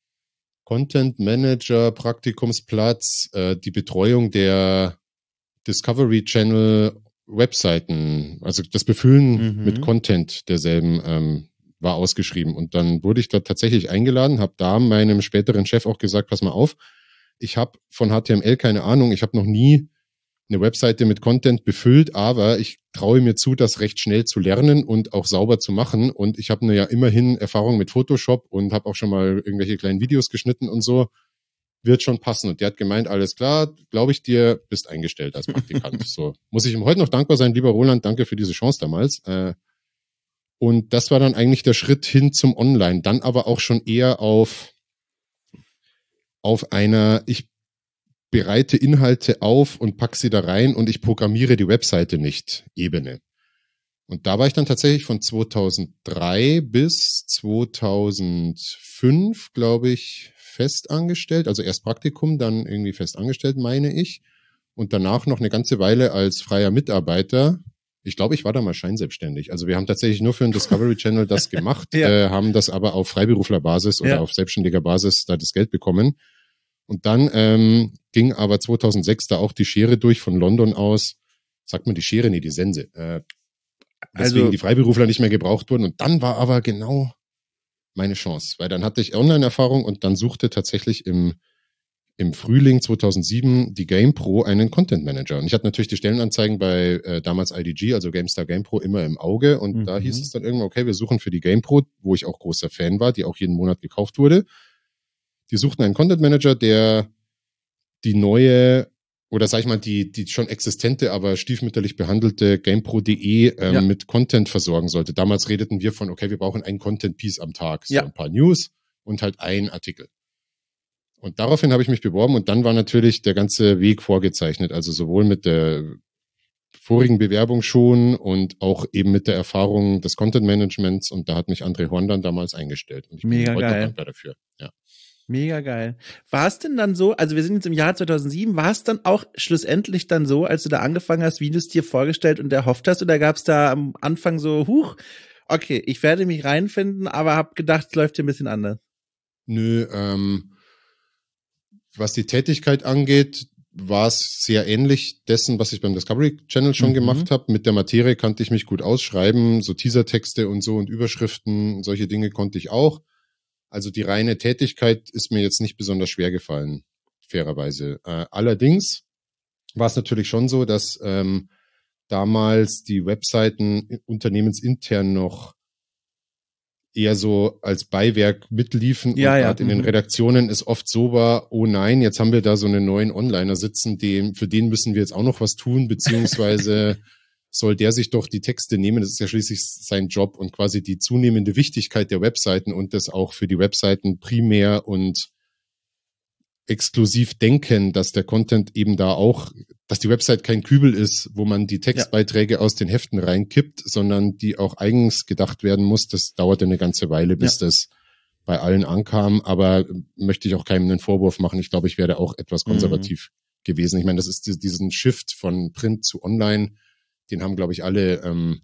Content Manager Praktikumsplatz, äh, die Betreuung der Discovery Channel Webseiten, also das Befüllen Mhm. mit Content derselben ähm, war ausgeschrieben. Und dann wurde ich da tatsächlich eingeladen, habe da meinem späteren Chef auch gesagt, pass mal auf, ich habe von H T M L keine Ahnung, ich habe noch nie eine Webseite mit Content befüllt, aber ich traue mir zu, das recht schnell zu lernen und auch sauber zu machen. Und ich habe ja immerhin Erfahrung mit Photoshop und habe auch schon mal irgendwelche kleinen Videos geschnitten und so. Wird schon passen. Und der hat gemeint, alles klar, glaube ich dir, bist eingestellt als Praktikant. So muss ich ihm heute noch dankbar sein, lieber Roland, danke für diese Chance damals. Äh, Und das war dann eigentlich der Schritt hin zum Online. Dann aber auch schon eher auf auf einer, ich bereite Inhalte auf und pack sie da rein und ich programmiere die Webseite nicht Ebene. Und da war ich dann tatsächlich von zweitausenddrei bis zweitausendfünf, glaube ich, fest angestellt. Also erst Praktikum, dann irgendwie fest angestellt, meine ich. Und danach noch eine ganze Weile als freier Mitarbeiter. Ich glaube, ich war da mal scheinselbstständig. Also wir haben tatsächlich nur für den Discovery Channel das gemacht, ja. äh, haben das aber auf Freiberuflerbasis oder ja. auf selbstständiger Basis da das Geld bekommen. Und dann ähm, ging aber zweitausendsechs da auch die Schere durch von London aus. Sagt man die Schere? Nee, die Sense. Äh, deswegen also, die Freiberufler nicht mehr gebraucht wurden. Und dann war aber genau meine Chance. Weil dann hatte ich Online-Erfahrung und dann suchte tatsächlich im im Frühling zweitausendsieben die GamePro einen Content Manager. Und ich hatte natürlich die Stellenanzeigen bei äh, damals I D G, also GameStar GamePro, immer im Auge. Und mhm. da hieß es dann irgendwann, okay, wir suchen für die GamePro, wo ich auch großer Fan war, die auch jeden Monat gekauft wurde. Die suchten einen Content Manager, der die neue, oder sag ich mal, die die schon existente, aber stiefmütterlich behandelte GamePro.de ähm, ja. mit Content versorgen sollte. Damals redeten wir von, okay, wir brauchen ein Content-Piece am Tag. So ja. ein paar News und halt ein Artikel. Und daraufhin habe ich mich beworben und dann war natürlich der ganze Weg vorgezeichnet. Also sowohl mit der vorigen Bewerbung schon und auch eben mit der Erfahrung des Content Managements. Und da hat mich André Horn dann damals eingestellt. Und ich Mega bin heute geil. noch dankbar dafür. Ja. Mega geil. War es denn dann so, also wir sind jetzt im Jahr zweitausendsieben, war es dann auch schlussendlich dann so, als du da angefangen hast, wie du es dir vorgestellt und erhofft hast, oder gab es da am Anfang so, huch, okay, ich werde mich reinfinden, aber hab gedacht, es läuft hier ein bisschen anders? Nö, ähm, was die Tätigkeit angeht, war es sehr ähnlich dessen, was ich beim Discovery Channel schon mhm. gemacht habe. Mit der Materie kannte ich mich gut ausschreiben, so Teasertexte und so und Überschriften, solche Dinge konnte ich auch. Also die reine Tätigkeit ist mir jetzt nicht besonders schwer gefallen, fairerweise. Äh, allerdings war es natürlich schon so, dass ähm, damals die Webseiten unternehmensintern noch eher so als Beiwerk mitliefen. Ja, und ja. gerade in den Redaktionen es oft so war, oh nein, jetzt haben wir da so einen neuen Onliner sitzen, dem, für den müssen wir jetzt auch noch was tun, beziehungsweise soll der sich doch die Texte nehmen, das ist ja schließlich sein Job, und quasi die zunehmende Wichtigkeit der Webseiten und das auch für die Webseiten primär und exklusiv denken, dass der Content eben da auch, dass die Website kein Kübel ist, wo man die Textbeiträge ja. aus den Heften reinkippt, sondern die auch eigens gedacht werden muss. Das dauerte eine ganze Weile, bis ja. das bei allen ankam, aber möchte ich auch keinem einen Vorwurf machen. Ich glaube, ich wäre auch etwas konservativ mhm. gewesen. Ich meine, das ist diesen Shift von Print zu Online, den haben, glaube ich, alle ähm,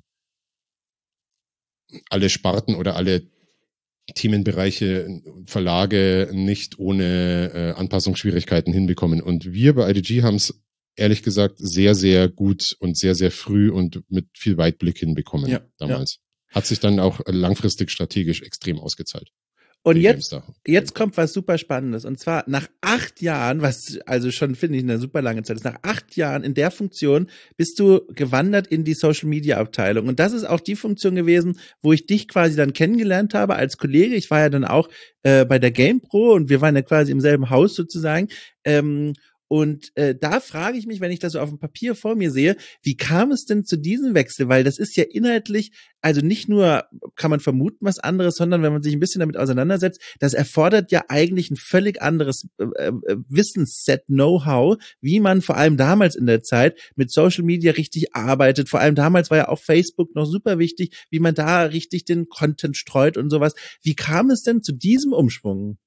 alle Sparten oder alle Themenbereiche, Verlage nicht ohne äh, Anpassungsschwierigkeiten hinbekommen. Und wir bei I D G haben es ehrlich gesagt sehr, sehr gut und sehr, sehr früh und mit viel Weitblick hinbekommen ja, damals. Ja. Hat sich dann auch langfristig strategisch extrem ausgezahlt. Und jetzt, jetzt kommt was super Spannendes. Und zwar nach acht Jahren, was also schon, finde ich, eine super lange Zeit ist, nach acht Jahren in der Funktion bist du gewandert in die Social-Media-Abteilung. Und das ist auch die Funktion gewesen, wo ich dich quasi dann kennengelernt habe als Kollege. Ich war ja dann auch äh, bei der GamePro und wir waren ja quasi im selben Haus sozusagen. Ähm, Und äh, da frage ich mich, wenn ich das so auf dem Papier vor mir sehe, wie kam es denn zu diesem Wechsel? Weil das ist ja inhaltlich, also nicht nur kann man vermuten was anderes, sondern wenn man sich ein bisschen damit auseinandersetzt, das erfordert ja eigentlich ein völlig anderes äh, äh, Wissensset, Know-how, wie man vor allem damals in der Zeit mit Social Media richtig arbeitet. Vor allem damals war ja auch Facebook noch super wichtig, wie man da richtig den Content streut und sowas. Wie kam es denn zu diesem Umschwung?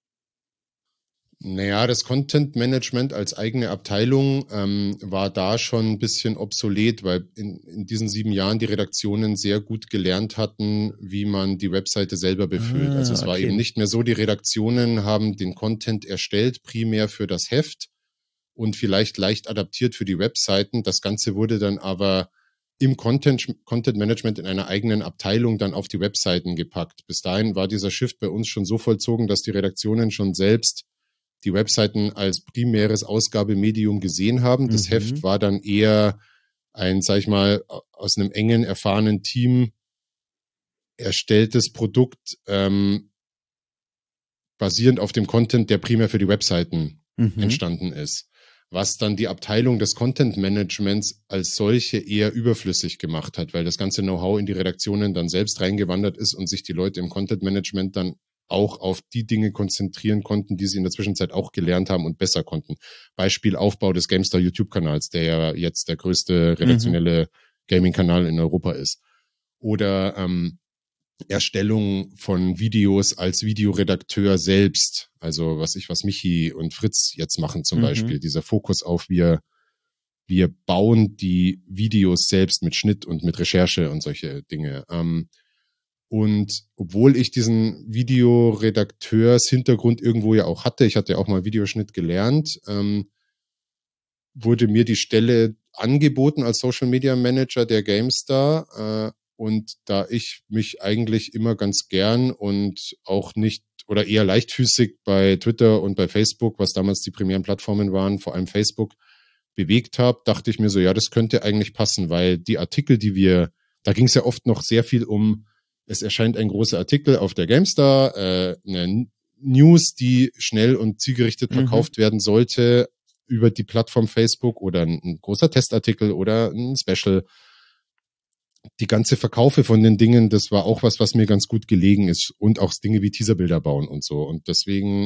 Naja, das Content Management als eigene Abteilung ähm, war da schon ein bisschen obsolet, weil in, in diesen sieben Jahren die Redaktionen sehr gut gelernt hatten, wie man die Webseite selber befüllt. Ah, also es okay. war eben nicht mehr so, die Redaktionen haben den Content erstellt, primär für das Heft und vielleicht leicht adaptiert für die Webseiten. Das Ganze wurde dann aber im Content, Content Management in einer eigenen Abteilung dann auf die Webseiten gepackt. Bis dahin war dieser Shift bei uns schon so vollzogen, dass die Redaktionen schon selbst die Webseiten als primäres Ausgabemedium gesehen haben. Das mhm. Heft war dann eher ein, sag ich mal, aus einem engen, erfahrenen Team erstelltes Produkt, ähm, basierend auf dem Content, der primär für die Webseiten mhm. entstanden ist. Was dann die Abteilung des Content Managements als solche eher überflüssig gemacht hat, weil das ganze Know-how in die Redaktionen dann selbst reingewandert ist und sich die Leute im Content Management dann auch auf die Dinge konzentrieren konnten, die sie in der Zwischenzeit auch gelernt haben und besser konnten. Beispiel Aufbau des GameStar YouTube-Kanals, der ja jetzt der größte redaktionelle mhm. Gaming-Kanal in Europa ist. Oder ähm, Erstellung von Videos als Videoredakteur selbst. Also was ich, was Michi und Fritz jetzt machen zum mhm. Beispiel. Dieser Fokus auf wir, wir bauen die Videos selbst mit Schnitt und mit Recherche und solche Dinge. Ähm, und obwohl ich diesen Videoredakteurs-Hintergrund irgendwo ja auch hatte, ich hatte ja auch mal Videoschnitt gelernt, ähm, wurde mir die Stelle angeboten als Social Media Manager der GameStar. Äh, und da ich mich eigentlich immer ganz gern und auch nicht oder eher leichtfüßig bei Twitter und bei Facebook, was damals die primären Plattformen waren, vor allem Facebook, bewegt habe, dachte ich mir so, ja, das könnte eigentlich passen, weil die Artikel, die wir, da ging es ja oft noch sehr viel um, es erscheint ein großer Artikel auf der GameStar, äh, eine News, die schnell und zielgerichtet verkauft mhm. werden sollte über die Plattform Facebook oder ein, ein großer Testartikel oder ein Special. Die ganze Verkaufe von den Dingen, das war auch was, was mir ganz gut gelegen ist und auch Dinge wie Teaserbilder bauen und so. Und deswegen,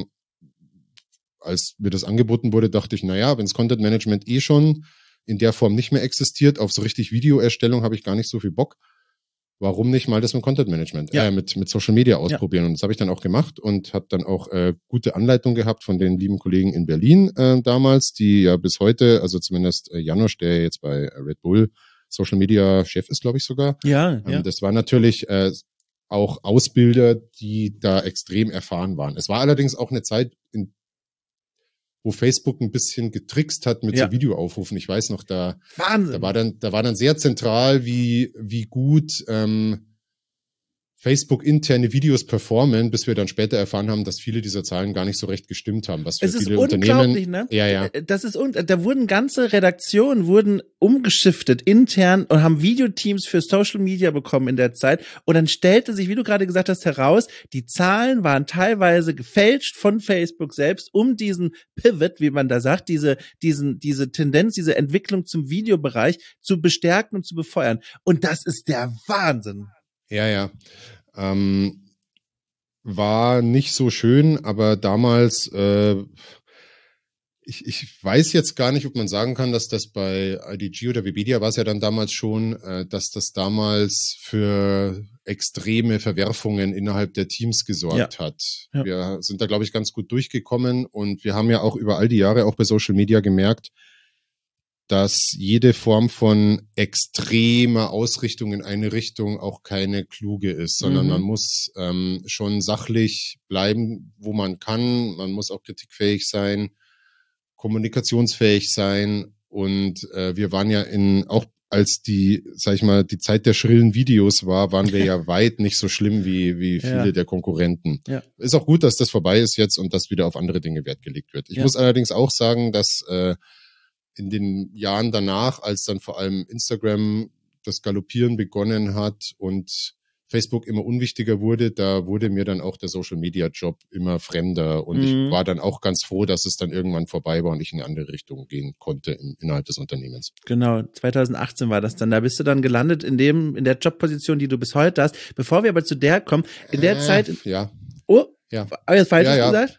als mir das angeboten wurde, dachte ich, naja, wenns Content Management eh schon in der Form nicht mehr existiert, auf so richtig Videoerstellung habe ich gar nicht so viel Bock. Warum nicht mal das mit Content Management, ja. äh, mit mit Social Media ausprobieren? Ja. Und das habe ich dann auch gemacht und habe dann auch äh, gute Anleitung gehabt von den lieben Kollegen in Berlin äh, damals, die ja bis heute, also zumindest äh, Janosch, der jetzt bei Red Bull Social Media Chef ist, glaube ich sogar. Ja, ähm, ja. Das war natürlich äh, auch Ausbilder, die da extrem erfahren waren. Es war allerdings auch eine Zeit, in wo Facebook ein bisschen getrickst hat mit ja. so Videoaufrufen. Ich weiß noch, da, Wahnsinn. da war dann, da war dann sehr zentral, wie, wie gut ähm, Facebook interne Videos performen, bis wir dann später erfahren haben, dass viele dieser Zahlen gar nicht so recht gestimmt haben. Was für es ist viele unglaublich, Unternehmen, ne? Ja, ja. Das ist un da wurden ganze Redaktionen wurden umgeschiftet intern und haben Videoteams für Social Media bekommen in der Zeit. Und dann stellte sich, wie du gerade gesagt hast, heraus, die Zahlen waren teilweise gefälscht von Facebook selbst, um diesen Pivot, wie man da sagt, diese diesen diese Tendenz, diese Entwicklung zum Videobereich zu bestärken und zu befeuern. Und das ist der Wahnsinn. Ja, ja. Ähm, war nicht so schön, aber damals, äh, ich, ich weiß jetzt gar nicht, ob man sagen kann, dass das bei I D G oder Webedia war es ja dann damals schon, äh, dass das damals für extreme Verwerfungen innerhalb der Teams gesorgt ja. hat. Ja. Wir sind da, glaube ich, ganz gut durchgekommen und wir haben ja auch über all die Jahre auch bei Social Media gemerkt, dass jede Form von extremer Ausrichtung in eine Richtung auch keine kluge ist, sondern mhm. man muss ähm, schon sachlich bleiben, wo man kann. Man muss auch kritikfähig sein, kommunikationsfähig sein. Und äh, wir waren ja in, auch als die, sag ich mal, die Zeit der schrillen Videos war, waren wir ja weit nicht so schlimm wie wie viele ja. der Konkurrenten. Ja. Ist auch gut, dass das vorbei ist jetzt und dass wieder auf andere Dinge Wert gelegt wird. Ich ja. muss allerdings auch sagen, dass äh, in den Jahren danach, als dann vor allem Instagram das Galoppieren begonnen hat und Facebook immer unwichtiger wurde, da wurde mir dann auch der Social-Media-Job immer fremder und mhm. ich war dann auch ganz froh, dass es dann irgendwann vorbei war und ich in eine andere Richtung gehen konnte in, innerhalb des Unternehmens. Genau, zwanzig achtzehn war das dann. Da bist du dann gelandet in dem in der Jobposition, die du bis heute hast. Bevor wir aber zu der kommen, in der äh, Zeit... Ja. Oh, ja. Habe ich das falsch ja, ja. gesagt?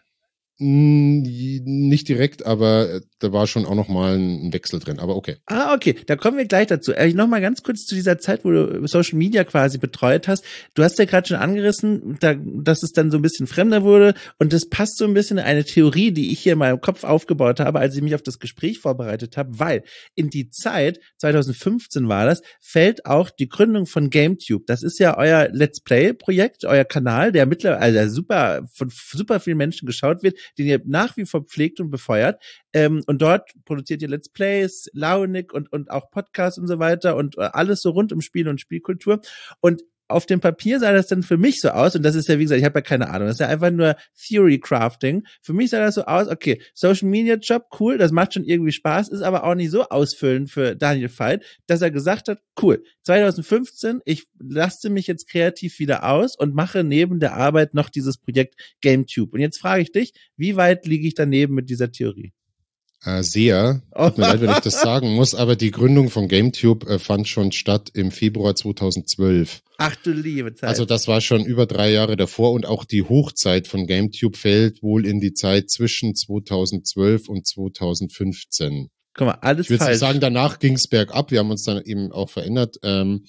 Nicht direkt, aber da war schon auch noch mal ein Wechsel drin, aber okay. Ah, okay, da kommen wir gleich dazu. Äh, noch mal ganz kurz zu dieser Zeit, wo du Social Media quasi betreut hast. Du hast ja gerade schon angerissen, da, dass es dann so ein bisschen fremder wurde und das passt so ein bisschen in eine Theorie, die ich hier in meinem Kopf aufgebaut habe, als ich mich auf das Gespräch vorbereitet habe, weil in die Zeit, zwanzig fünfzehn war das, fällt auch die Gründung von GameTube. Das ist ja euer Let's Play-Projekt, euer Kanal, der mittlerweile also super von super vielen Menschen geschaut wird, den ihr nach wie vor pflegt und befeuert. Ähm, und dort produziert ihr Let's Plays, Launig und, und auch Podcasts und so weiter und alles so rund um Spiel und Spielkultur. Und auf dem Papier sah das dann für mich so aus, und das ist ja, wie gesagt, ich habe ja keine Ahnung, das ist ja einfach nur Theory Crafting. Für mich sah das so aus, okay, Social Media Job, cool, das macht schon irgendwie Spaß, ist aber auch nicht so ausfüllend für Daniel Veit, dass er gesagt hat, cool, zwanzig fünfzehn, ich laste mich jetzt kreativ wieder aus und mache neben der Arbeit noch dieses Projekt GameTube. Und jetzt frage ich dich, wie weit liege ich daneben mit dieser Theorie? Äh, sehr. Tut mir leid, wenn ich das sagen muss, aber die Gründung von GameTube äh, fand schon statt im Februar zweitausendzwölf. Ach du liebe Zeit. Also das war schon über drei Jahre davor und auch die Hochzeit von GameTube fällt wohl in die Zeit zwischen zweitausendzwölf und zweitausendfünfzehn. Guck mal, alles ich würde falsch. sagen, danach ging es bergab. Wir haben uns dann eben auch verändert, ähm,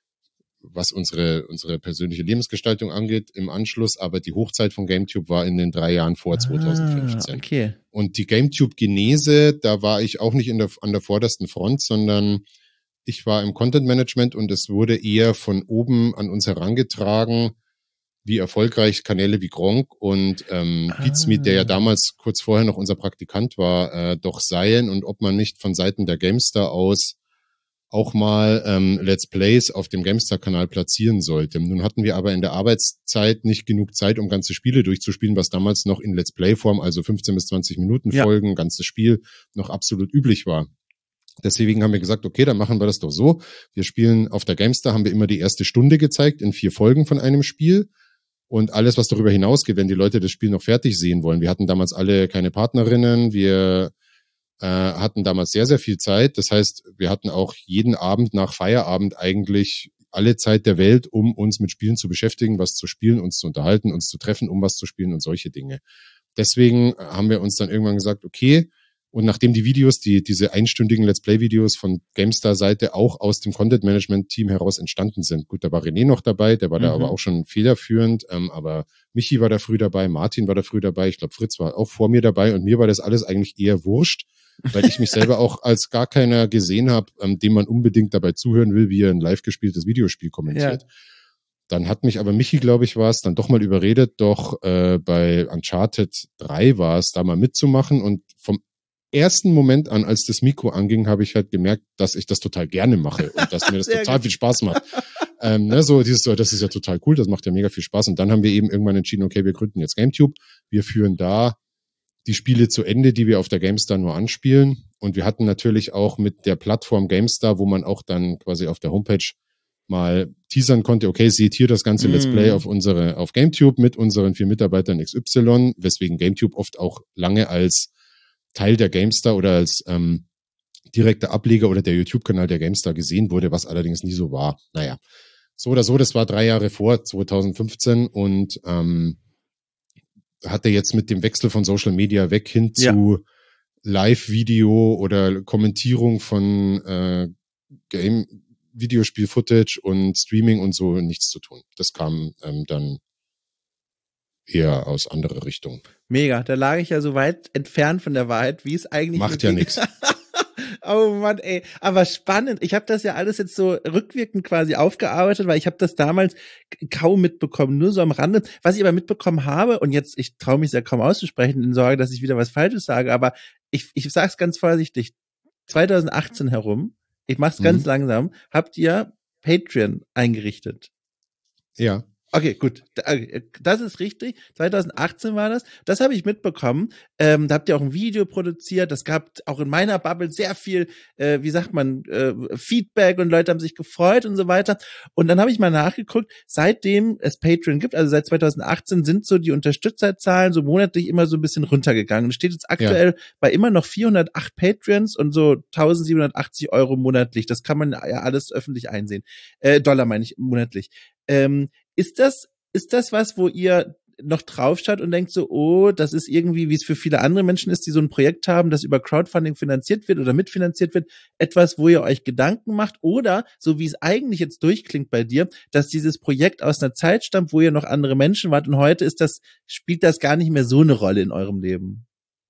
was unsere unsere persönliche Lebensgestaltung angeht im Anschluss. Aber die Hochzeit von GameTube war in den drei Jahren vor zweitausendfünfzehn. Ah, okay. Und die GameTube-Genese, da war ich auch nicht in der, an der vordersten Front, sondern ich war im Content Management und es wurde eher von oben an uns herangetragen, wie erfolgreich Kanäle wie Gronkh und ähm, Ah. Pizmeet, der ja damals kurz vorher noch unser Praktikant war, äh, doch seien und ob man nicht von Seiten der GameStar aus auch mal ähm, Let's Plays auf dem GameStar-Kanal platzieren sollte. Nun hatten wir aber in der Arbeitszeit nicht genug Zeit, um ganze Spiele durchzuspielen, was damals noch in Let's Play-Form, also fünfzehn bis zwanzig Minuten Ja. Folgen, ganzes Spiel, noch absolut üblich war. Deswegen haben wir gesagt, okay, dann machen wir das doch so. Wir spielen auf der GameStar, haben wir immer die erste Stunde gezeigt in vier Folgen von einem Spiel. Und alles, was darüber hinausgeht, wenn die Leute das Spiel noch fertig sehen wollen. Wir hatten damals alle keine Partnerinnen, wir äh, hatten damals sehr, sehr viel Zeit. Das heißt, wir hatten auch jeden Abend nach Feierabend eigentlich alle Zeit der Welt, um uns mit Spielen zu beschäftigen, was zu spielen, uns zu unterhalten, uns zu treffen, um was zu spielen und solche Dinge. Deswegen haben wir uns dann irgendwann gesagt, okay, und nachdem die Videos, die diese einstündigen Let's Play-Videos von GameStar-Seite auch aus dem Content-Management-Team heraus entstanden sind. Gut, da war René noch dabei, der war Mhm. da aber auch schon federführend, ähm, aber Michi war da früh dabei, Martin war da früh dabei, ich glaube Fritz war auch vor mir dabei und mir war das alles eigentlich eher wurscht, weil ich mich selber auch als gar keiner gesehen habe, ähm, dem man unbedingt dabei zuhören will, wie er ein live gespieltes Videospiel kommentiert. Ja. Dann hat mich aber Michi, glaube ich, war es, dann doch mal überredet, doch äh, bei Uncharted drei war es, da mal mitzumachen und vom ersten Moment an, als das Mikro anging, habe ich halt gemerkt, dass ich das total gerne mache und dass mir das Sehr total gut. viel Spaß macht. ähm, ne, so dieses, so, das ist ja total cool, das macht ja mega viel Spaß. Und dann haben wir eben irgendwann entschieden, okay, wir gründen jetzt GameTube. Wir führen da die Spiele zu Ende, die wir auf der GameStar nur anspielen. Und wir hatten natürlich auch mit der Plattform GameStar, wo man auch dann quasi auf der Homepage mal teasern konnte, okay, seht hier das ganze Mm. Let's Play auf unsere, auf GameTube mit unseren vier Mitarbeitern X Y, weswegen GameTube oft auch lange als Teil der GameStar oder als ähm, direkter Ableger oder der YouTube-Kanal der GameStar gesehen wurde, was allerdings nie so war. Naja, so oder so, das war drei Jahre vor zweitausendfünfzehn und ähm, hatte jetzt mit dem Wechsel von Social Media weg hin Ja. zu Live-Video oder Kommentierung von äh, Game, Videospiel-Footage und Streaming und so nichts zu tun. Das kam ähm, dann eher aus anderer Richtung. Mega, da lag ich ja so weit entfernt von der Wahrheit, wie es eigentlich Macht mit ja den- nichts. Oh Mann, ey, aber spannend. Ich habe das ja alles jetzt so rückwirkend quasi aufgearbeitet, weil ich habe das damals k- kaum mitbekommen, nur so am Rande. Was ich aber mitbekommen habe, und jetzt, ich traue mich ja kaum auszusprechen, in Sorge, dass ich wieder was Falsches sage, aber ich, ich sag's ganz vorsichtig, zweitausendachtzehn herum, ich mach's ganz Mhm. langsam, habt ihr Patreon eingerichtet. Ja. Okay, gut. Da- äh, Das ist richtig. zweitausendachtzehn war das. Das habe ich mitbekommen. Ähm, da habt ihr auch ein Video produziert. Das gab auch in meiner Bubble sehr viel, äh, wie sagt man, äh, Feedback und Leute haben sich gefreut und so weiter. Und dann habe ich mal nachgeguckt, seitdem es Patreon gibt, also seit zweitausendachtzehn, sind so die Unterstützerzahlen so monatlich immer so ein bisschen runtergegangen. Es steht jetzt aktuell bei immer noch vierhundertacht Patreons und so eintausendsiebenhundertachtzig Euro monatlich. Das kann man ja alles öffentlich einsehen. Äh, Dollar meine ich monatlich. Ähm, Ist das, ist das was, wo ihr noch draufschaut und denkt so, oh, das ist irgendwie, wie es für viele andere Menschen ist, die so ein Projekt haben, das über Crowdfunding finanziert wird oder mitfinanziert wird, etwas, wo ihr euch Gedanken macht oder, so wie es eigentlich jetzt durchklingt bei dir, dass dieses Projekt aus einer Zeit stammt, wo ihr noch andere Menschen wart und heute ist das, spielt das gar nicht mehr so eine Rolle in eurem Leben?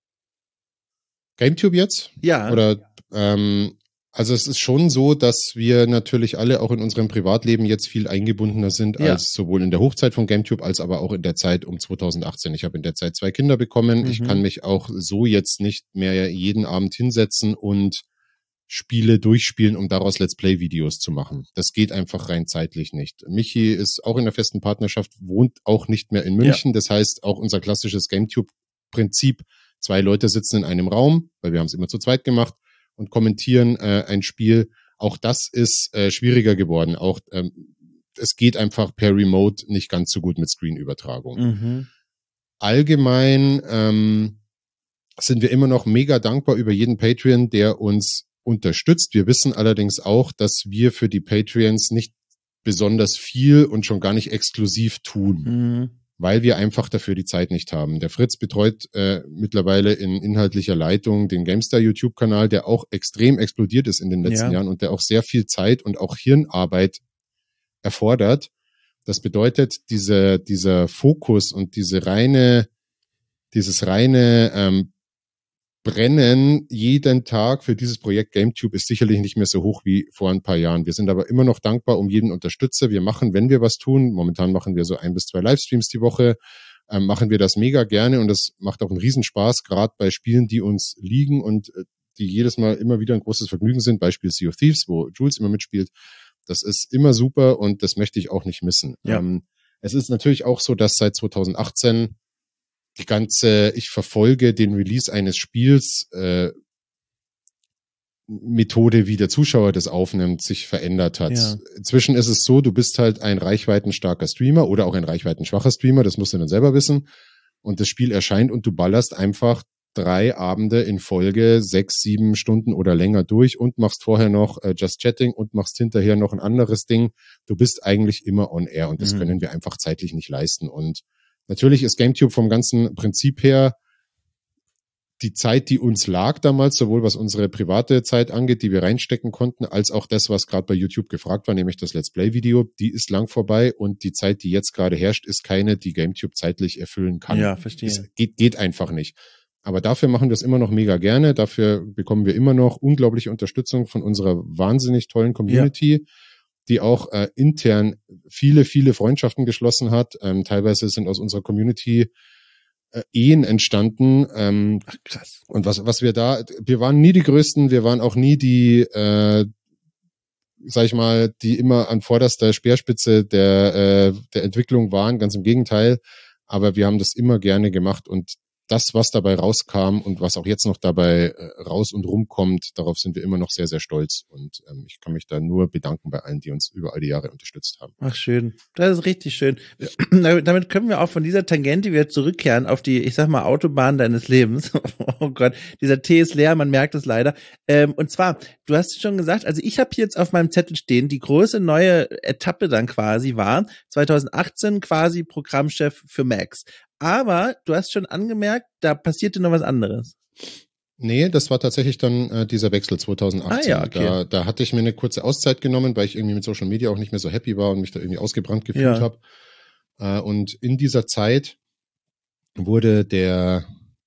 GameTube jetzt? Ja. Oder ähm, also es ist schon so, dass wir natürlich alle auch in unserem Privatleben jetzt viel eingebundener sind, Ja. als sowohl in der Hochzeit von GameTube als aber auch in der Zeit um zweitausendachtzehn. Ich habe in der Zeit zwei Kinder bekommen. Mhm. Ich kann mich auch so jetzt nicht mehr jeden Abend hinsetzen und Spiele durchspielen, um daraus Let's Play-Videos zu machen. Das geht einfach rein zeitlich nicht. Michi ist auch in der festen Partnerschaft, wohnt auch nicht mehr in München. Das heißt, auch unser klassisches GameTube-Prinzip, zwei Leute sitzen in einem Raum, weil wir haben es immer zu zweit gemacht, und kommentieren äh, ein Spiel. Auch das ist äh, schwieriger geworden. Auch ähm, es geht einfach per Remote nicht ganz so gut mit Screen-Übertragung. Mhm. Allgemein ähm, sind wir immer noch mega dankbar über jeden Patreon, der uns unterstützt. Wir wissen allerdings auch, dass wir für die Patreons nicht besonders viel und schon gar nicht exklusiv tun, Mhm. weil wir einfach dafür die Zeit nicht haben. Der Fritz betreut äh, mittlerweile in inhaltlicher Leitung den GameStar YouTube-Kanal, der auch extrem explodiert ist in den letzten Ja. Jahren und der auch sehr viel Zeit und auch Hirnarbeit erfordert. Das bedeutet, diese, dieser Fokus und diese reine, dieses reine ähm, Brennen jeden Tag für dieses Projekt GameTube ist sicherlich nicht mehr so hoch wie vor ein paar Jahren. Wir sind aber immer noch dankbar um jeden Unterstützer. Wir machen, wenn wir was tun, momentan machen wir so ein bis zwei Livestreams die Woche, ähm, machen wir das mega gerne und das macht auch einen Riesenspaß, gerade bei Spielen, die uns liegen und äh, die jedes Mal immer wieder ein großes Vergnügen sind. Beispiel Sea of Thieves, wo Jules immer mitspielt. Das ist immer super und das möchte ich auch nicht missen. Ja. Ähm, es ist natürlich auch so, dass seit zwanzig achtzehn die ganze, ich verfolge den Release eines Spiels, äh, Methode, wie der Zuschauer das aufnimmt, sich verändert hat. Ja. Inzwischen ist es so, du bist halt ein reichweitenstarker Streamer oder auch ein reichweitenschwacher Streamer, das musst du dann selber wissen. Und das Spiel erscheint und du ballerst einfach drei Abende in Folge, sechs, sieben Stunden oder länger durch und machst vorher noch äh, Just Chatting und machst hinterher noch ein anderes Ding. Du bist eigentlich immer on air und das Mhm. können wir einfach zeitlich nicht leisten. Und natürlich ist GameTube vom ganzen Prinzip her die Zeit, die uns lag damals, sowohl was unsere private Zeit angeht, die wir reinstecken konnten, als auch das, was gerade bei YouTube gefragt war, nämlich das Let's Play-Video, die ist lang vorbei und die Zeit, die jetzt gerade herrscht, ist keine, die GameTube zeitlich erfüllen kann. Ja, verstehe. Es geht, geht einfach nicht. Aber dafür machen wir es immer noch mega gerne. Dafür bekommen wir immer noch unglaubliche Unterstützung von unserer wahnsinnig tollen Community, die auch äh, intern viele, viele Freundschaften geschlossen hat. Ähm, teilweise sind aus unserer Community äh, Ehen entstanden. Ähm, Ach, krass. und was, was wir da, wir waren nie die Größten, wir waren auch nie die, äh, sag ich mal, die immer an vorderster Speerspitze der, äh, der Entwicklung waren, ganz im Gegenteil. Aber wir haben das immer gerne gemacht und das, was dabei rauskam und was auch jetzt noch dabei äh, raus und rumkommt, darauf sind wir immer noch sehr, sehr stolz. Und ähm, ich kann mich da nur bedanken bei allen, die uns über all die Jahre unterstützt haben. Ach, schön. Das ist richtig schön. Damit können wir auch von dieser Tangente wieder zurückkehren auf die, ich sag mal, Autobahn deines Lebens. Oh Gott, dieser Tee ist leer, man merkt es leider. Ähm, und zwar, du hast schon gesagt, also ich habe jetzt auf meinem Zettel stehen, die große neue Etappe dann quasi war, zwanzig achtzehn quasi Programmchef für Max. Aber du hast schon angemerkt, da passierte noch was anderes. Nee, das war tatsächlich dann äh, dieser Wechsel zwanzig achtzehn. Ah, ja, okay. Da, da hatte ich mir eine kurze Auszeit genommen, weil ich irgendwie mit Social Media auch nicht mehr so happy war und mich da irgendwie ausgebrannt gefühlt Ja. habe. Äh, und in dieser Zeit wurde der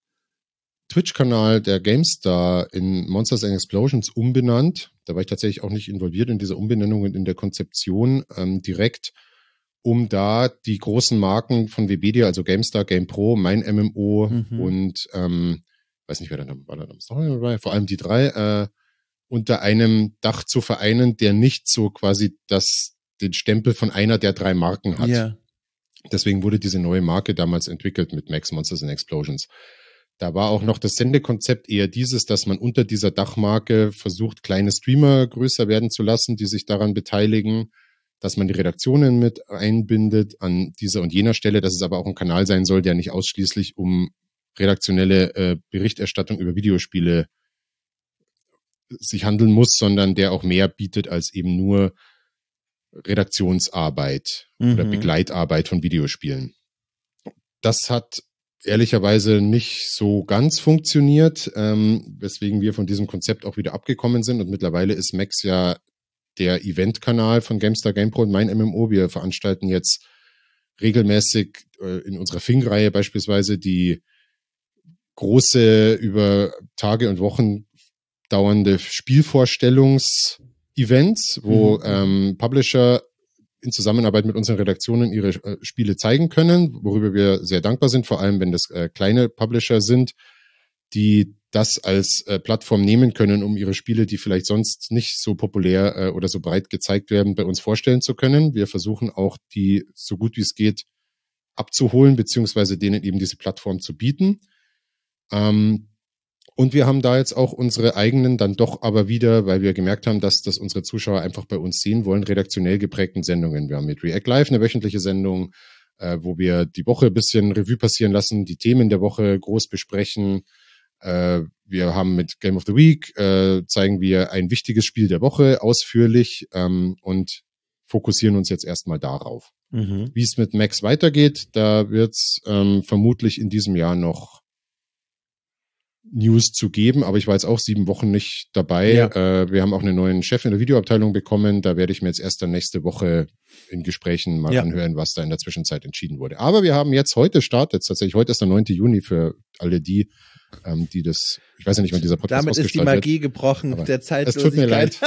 Twitch-Kanal der GameStar in Monsters and Explosions umbenannt. Da war ich tatsächlich auch nicht involviert in dieser Umbenennung und in der Konzeption ähm, direkt, um da die großen Marken von Webedia, also GameStar, GamePro, mein M M O Mhm. und ähm, weiß nicht, wer da war da dabei, vor allem die drei, äh, unter einem Dach zu vereinen, der nicht so quasi das, den Stempel von einer der drei Marken hat. Ja. Deswegen wurde diese neue Marke damals entwickelt mit Max Monsters and Explosions. Da war auch noch das Sendekonzept eher dieses, dass man unter dieser Dachmarke versucht, kleine Streamer größer werden zu lassen, die sich daran beteiligen, dass man die Redaktionen mit einbindet an dieser und jener Stelle, dass es aber auch ein Kanal sein soll, der nicht ausschließlich um redaktionelle äh, Berichterstattung über Videospiele sich handeln muss, sondern der auch mehr bietet als eben nur Redaktionsarbeit Mhm. oder Begleitarbeit von Videospielen. Das hat ehrlicherweise nicht so ganz funktioniert, ähm, weswegen wir von diesem Konzept auch wieder abgekommen sind und mittlerweile ist Max ja der Event-Kanal von GameStar, GamePro und mein M M O. Wir veranstalten jetzt regelmäßig äh, in unserer Fing-Reihe beispielsweise die große, über Tage und Wochen dauernde Spielvorstellungs-Events, wo Mhm. ähm, Publisher in Zusammenarbeit mit unseren Redaktionen ihre äh, Spiele zeigen können, worüber wir sehr dankbar sind, vor allem wenn das äh, kleine Publisher sind, die das als äh, Plattform nehmen können, um ihre Spiele, die vielleicht sonst nicht so populär äh, oder so breit gezeigt werden, bei uns vorstellen zu können. Wir versuchen auch, die so gut wie es geht abzuholen, beziehungsweise denen eben diese Plattform zu bieten. Ähm, und wir haben da jetzt auch unsere eigenen, dann doch aber wieder, weil wir gemerkt haben, dass das unsere Zuschauer einfach bei uns sehen wollen, redaktionell geprägten Sendungen. Wir haben mit React Live eine wöchentliche Sendung, äh, wo wir die Woche ein bisschen Revue passieren lassen, die Themen der Woche groß besprechen, Äh, wir haben mit Game of the Week, äh, zeigen wir ein wichtiges Spiel der Woche ausführlich ähm, und fokussieren uns jetzt erstmal darauf. Mhm. Wie es mit Max weitergeht, da wird es ähm, vermutlich in diesem Jahr noch News zu geben, aber ich war jetzt auch sieben Wochen nicht dabei. Ja. Äh, wir haben auch einen neuen Chef in der Videoabteilung bekommen. Da werde ich mir jetzt erst dann nächste Woche in Gesprächen mal ja. anhören, was da in der Zwischenzeit entschieden wurde. Aber wir haben jetzt heute startet, tatsächlich heute ist der neunte Juni für alle die, ähm, die das, ich weiß ja nicht, wann dieser Podcast Damit ausgestrahlt wird. Damit ist die Magie gebrochen, der Zeitlosigkeit. Es tut mir leid.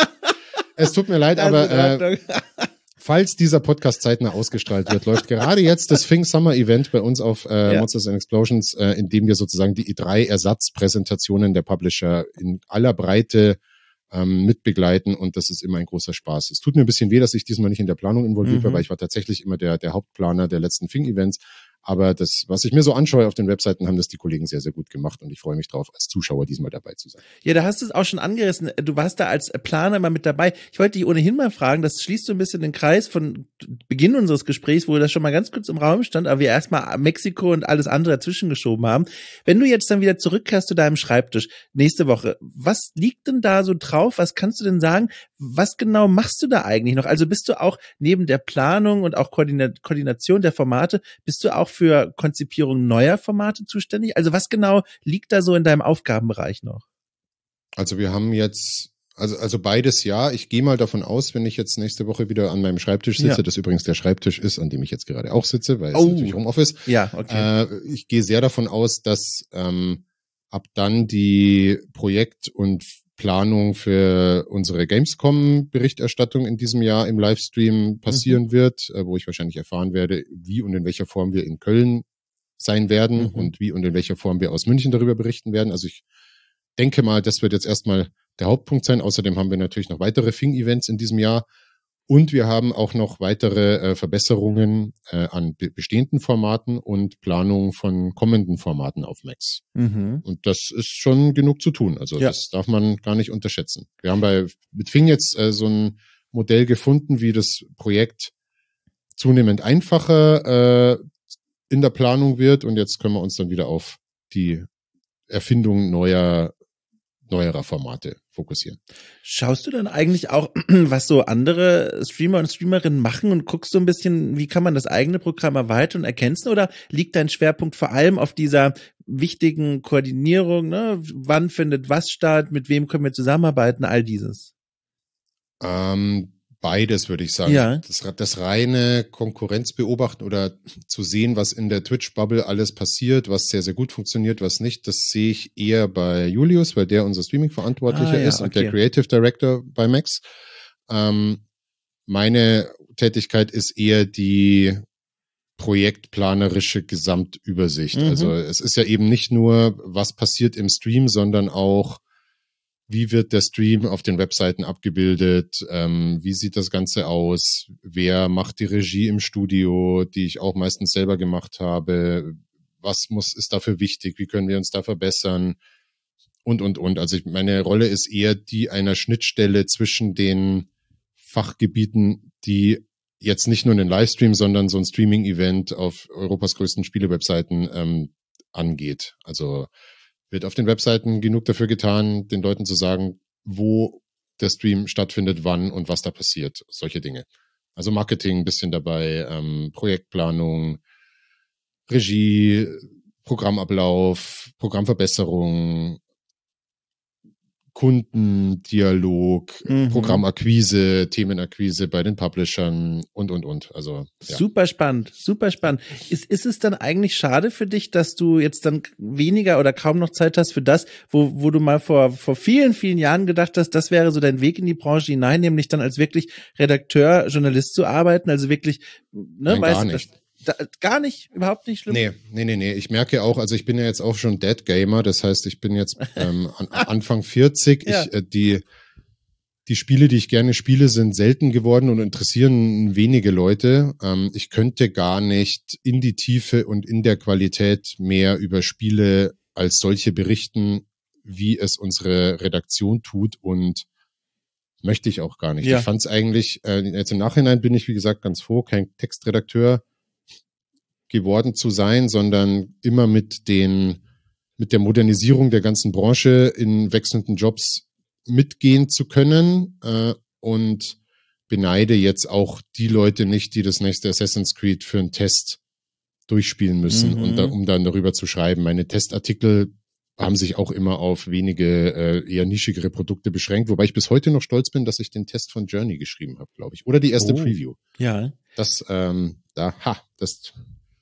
Es tut mir leid, aber äh, falls dieser Podcast zeitnah ausgestrahlt wird, läuft gerade jetzt das Fing Summer Event bei uns auf äh, ja. Monsters and Explosions, äh, in dem wir sozusagen die E drei Ersatzpräsentationen der Publisher in aller Breite ähm, mitbegleiten und das ist immer ein großer Spaß. Es tut mir ein bisschen weh, dass ich diesmal nicht in der Planung involviert war, mhm. weil ich war tatsächlich immer der, der Hauptplaner der letzten Fing Events. Aber das, was ich mir so anschaue auf den Webseiten, haben das die Kollegen sehr, sehr gut gemacht und ich freue mich drauf, als Zuschauer diesmal dabei zu sein. Ja, da hast du es auch schon angerissen. Du warst da als Planer mal mit dabei. Ich wollte dich ohnehin mal fragen, das schließt so ein bisschen den Kreis von Beginn unseres Gesprächs, wo das schon mal ganz kurz im Raum stand, aber wir erstmal Mexiko und alles andere dazwischen geschoben haben. Wenn du jetzt dann wieder zurückkehrst zu deinem Schreibtisch nächste Woche, was liegt denn da so drauf? Was kannst du denn sagen? Was genau machst du da eigentlich noch? Also bist du auch neben der Planung und auch Koordina- Koordination der Formate, bist du auch für Konzipierung neuer Formate zuständig? Also was genau liegt da so in deinem Aufgabenbereich noch? Also wir haben jetzt, also also beides ja. Ich gehe mal davon aus, wenn ich jetzt nächste Woche wieder an meinem Schreibtisch sitze, ja. das übrigens der Schreibtisch ist, an dem ich jetzt gerade auch sitze, weil es oh. natürlich Homeoffice. Ja, okay. Äh, ich gehe sehr davon aus, dass ähm, ab dann die Projekt- und Planung für unsere Gamescom-Berichterstattung in diesem Jahr im Livestream passieren mhm. wird, äh, wo ich wahrscheinlich erfahren werde, wie und in welcher Form wir in Köln sein werden mhm. und wie und in welcher Form wir aus München darüber berichten werden. Also ich denke mal, das wird jetzt erstmal der Hauptpunkt sein. Außerdem haben wir natürlich noch weitere Fing-Events in diesem Jahr und wir haben auch noch weitere äh, Verbesserungen äh, an be- bestehenden Formaten und Planung von kommenden Formaten auf Max. Mhm. Und das ist schon genug zu tun. Also ja. das darf man gar nicht unterschätzen. Wir haben bei mit Fing jetzt äh, so ein Modell gefunden, wie das Projekt zunehmend einfacher äh, in der Planung wird und jetzt können wir uns dann wieder auf die Erfindung neuer neuerer Formate fokussieren. Schaust du dann eigentlich auch, was so andere Streamer und Streamerinnen machen und guckst so ein bisschen, wie kann man das eigene Programm erweitern und ergänzen oder liegt dein Schwerpunkt vor allem auf dieser wichtigen Koordinierung, ne? Wann findet was statt, mit wem können wir zusammenarbeiten, all dieses? Ähm, beides würde ich sagen. Ja. Das, das reine Konkurrenz beobachten oder zu sehen, was in der Twitch-Bubble alles passiert, was sehr, sehr gut funktioniert, was nicht, das sehe ich eher bei Julius, weil der unser Streaming-Verantwortlicher ah, ja, ist und okay. der Creative Director bei Max. Ähm, meine Tätigkeit ist eher die projektplanerische Gesamtübersicht. Mhm. Also es ist ja eben nicht nur, was passiert im Stream, sondern auch, wie wird der Stream auf den Webseiten abgebildet? Ähm, wie sieht das Ganze aus? Wer macht die Regie im Studio, die ich auch meistens selber gemacht habe? Was muss ist dafür wichtig? Wie können wir uns da verbessern? Und, und, und. Also ich, meine Rolle ist eher die einer Schnittstelle zwischen den Fachgebieten, die jetzt nicht nur einen Livestream, sondern so ein Streaming-Event auf Europas größten Spielewebseiten ähm, angeht. Also wird auf den Webseiten genug dafür getan, den Leuten zu sagen, wo der Stream stattfindet, wann und was da passiert. Solche Dinge. Also Marketing ein bisschen dabei, ähm, Projektplanung, Regie, Programmablauf, Programmverbesserung, Kundendialog, mhm. Programmakquise, Themenakquise bei den Publishern und, und, und. Also, ja. Super spannend, super spannend. Ist, ist es dann eigentlich schade für dich, dass du jetzt dann weniger oder kaum noch Zeit hast für das, wo, wo du mal vor, vor vielen, vielen Jahren gedacht hast, das wäre so dein Weg in die Branche hinein, nämlich dann als wirklich Redakteur, Journalist zu arbeiten, also wirklich, ne, Nein, weißt gar du, nicht. Da, gar nicht, überhaupt nicht schlimm? Nee, nee, nee, nee. Ich merke auch, also ich bin ja jetzt auch schon Dead Gamer, das heißt, ich bin jetzt ähm, an, Anfang vierzig. Ja. Ich, äh, die, die Spiele, die ich gerne spiele, sind selten geworden und interessieren wenige Leute. Ähm, ich könnte gar nicht in die Tiefe und in der Qualität mehr über Spiele als solche berichten, wie es unsere Redaktion tut und möchte ich auch gar nicht. Ja. Ich fand es eigentlich, äh, jetzt im Nachhinein bin ich, wie gesagt, ganz froh, kein Textredakteur geworden zu sein, sondern immer mit den mit der Modernisierung der ganzen Branche in wechselnden Jobs mitgehen zu können äh, und beneide jetzt auch die Leute nicht, die das nächste Assassin's Creed für einen Test durchspielen müssen, Mhm. und da, um dann darüber zu schreiben. Meine Testartikel haben sich auch immer auf wenige äh, eher nischigere Produkte beschränkt, wobei ich bis heute noch stolz bin, dass ich den Test von Journey geschrieben habe, glaube ich. Oder die erste Oh. Preview. Ja. Das, ähm, da, ha, das,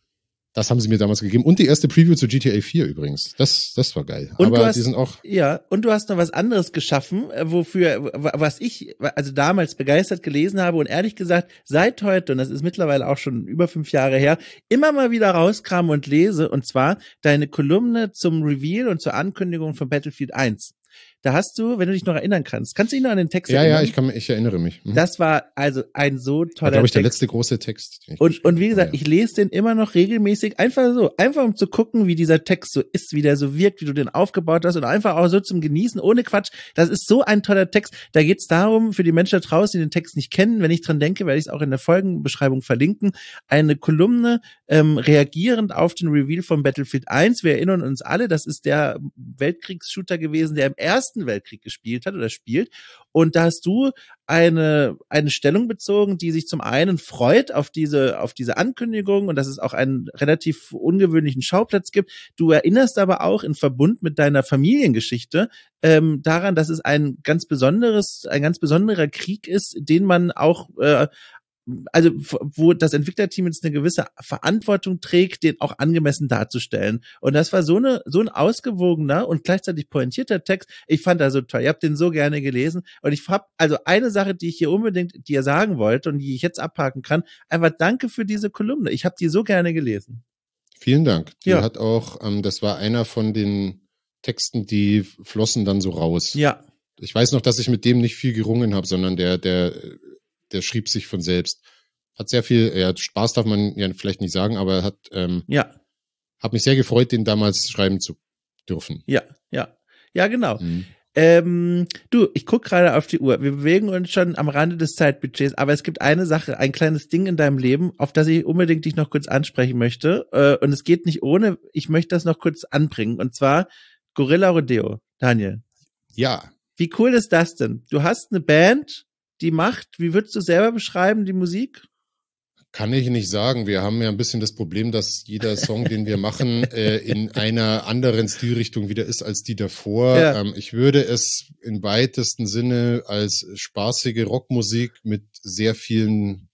das haben sie mir damals gegeben. Und die erste Preview zu G T A vier übrigens. Das, das war geil. Und Aber du hast, die sind auch. Ja, und du hast noch was anderes geschaffen, äh, wofür, was ich also damals begeistert gelesen habe und ehrlich gesagt seit heute, und das ist mittlerweile auch schon über fünf Jahre her, immer mal wieder rauskram und lese, und zwar deine Kolumne zum Reveal und zur Ankündigung von Battlefield eins. Da hast du, wenn du dich noch erinnern kannst, kannst du dich noch an den Text Ja, erinnern? ja, ich kann, ich erinnere mich. Mhm. Das war also ein so toller war, glaube ich, der Text. letzte große Text. den ich Und, geschrieben und wie gesagt, habe. ich lese den immer noch regelmäßig, einfach so, einfach um zu gucken, wie dieser Text so ist, wie der so wirkt, wie du den aufgebaut hast, und einfach auch so zum Genießen, ohne Quatsch. Das ist so ein toller Text. Da geht's darum, für die Menschen da draußen, die den Text nicht kennen, wenn ich dran denke, werde ich es auch in der Folgenbeschreibung verlinken, eine Kolumne ähm, reagierend auf den Reveal von Battlefield eins. Wir erinnern uns alle, das ist der Weltkriegsshooter gewesen, der im Ersten Weltkrieg gespielt hat oder spielt. Und da hast du eine eine Stellung bezogen, die sich zum einen freut auf diese auf diese Ankündigung und dass es auch einen relativ ungewöhnlichen Schauplatz gibt. Du erinnerst aber auch in Verbund mit deiner Familiengeschichte ähm, daran, dass es ein ganz besonderes ein ganz besonderer Krieg ist, den man auch äh, also wo das Entwicklerteam jetzt eine gewisse Verantwortung trägt, den auch angemessen darzustellen. Und das war so eine so ein ausgewogener und gleichzeitig pointierter Text. Ich fand das so toll. Ich habe den so gerne gelesen. Und ich habe also eine Sache, die ich hier unbedingt dir sagen wollte und die ich jetzt abhaken kann, einfach danke für diese Kolumne. Ich habe die so gerne gelesen. Vielen Dank. Die Ja. hat auch, ähm, das war einer von den Texten, die flossen dann so raus. Ja. Ich weiß noch, dass ich mit dem nicht viel gerungen habe, sondern der, der, der schrieb sich von selbst. Hat sehr viel, ja, Spaß darf man ja vielleicht nicht sagen, aber hat, ähm, Ja. hat mich sehr gefreut, den damals schreiben zu dürfen. Ja. Ja. Ja, genau. Mhm. Ähm, du, ich guck gerade auf die Uhr. Wir bewegen uns schon am Rande des Zeitbudgets, aber es gibt eine Sache, ein kleines Ding in deinem Leben, auf das ich unbedingt dich noch kurz ansprechen möchte. Äh, und es geht nicht ohne, ich möchte das noch kurz anbringen. Und zwar Gorilla Rodeo. Daniel, Ja, wie cool ist das denn? Du hast eine Band, die macht, wie würdest du selber beschreiben, die Musik? kann ich nicht sagen. Wir haben ja ein bisschen das Problem, dass jeder Song, den wir machen, äh, in einer anderen Stilrichtung wieder ist als die davor. Ja. Ähm, ich würde es im weitesten Sinne als spaßige Rockmusik mit sehr vielen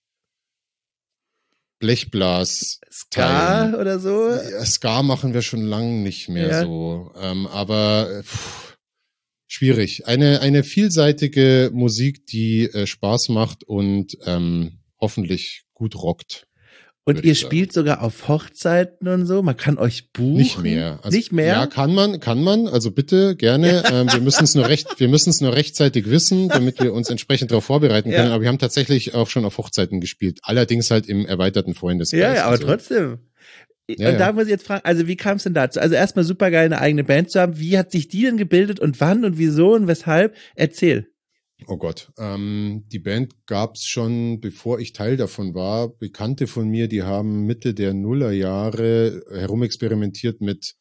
Blechblas Ska oder so? Ja, Ska machen wir schon lange nicht mehr Ja. so. Ähm, aber äh, pff, schwierig. Eine, eine vielseitige Musik, die äh, Spaß macht und ähm, hoffentlich gut rockt. Und würde ihr ich sagen. spielt sogar auf Hochzeiten und so? Man kann euch buchen? Nicht mehr. Also, Nicht mehr? Ja, kann man, kann man. Also bitte, gerne. ähm, wir müssen es nur recht, wir müssen es nur rechtzeitig wissen, damit wir uns entsprechend darauf vorbereiten können. Ja. Aber wir haben tatsächlich auch schon auf Hochzeiten gespielt. Allerdings halt im erweiterten Freundeskreis. Ja, ja, aber also, trotzdem. Ja, und ja. da muss ich jetzt fragen, also wie kam es denn dazu? Also erstmal super geil, eine eigene Band zu haben. Wie hat sich die denn gebildet und wann und wieso und weshalb? Erzähl. Oh Gott, ähm, die Band gab's schon, bevor ich Teil davon war. Bekannte von mir, die haben Mitte der Nullerjahre herumexperimentiert mit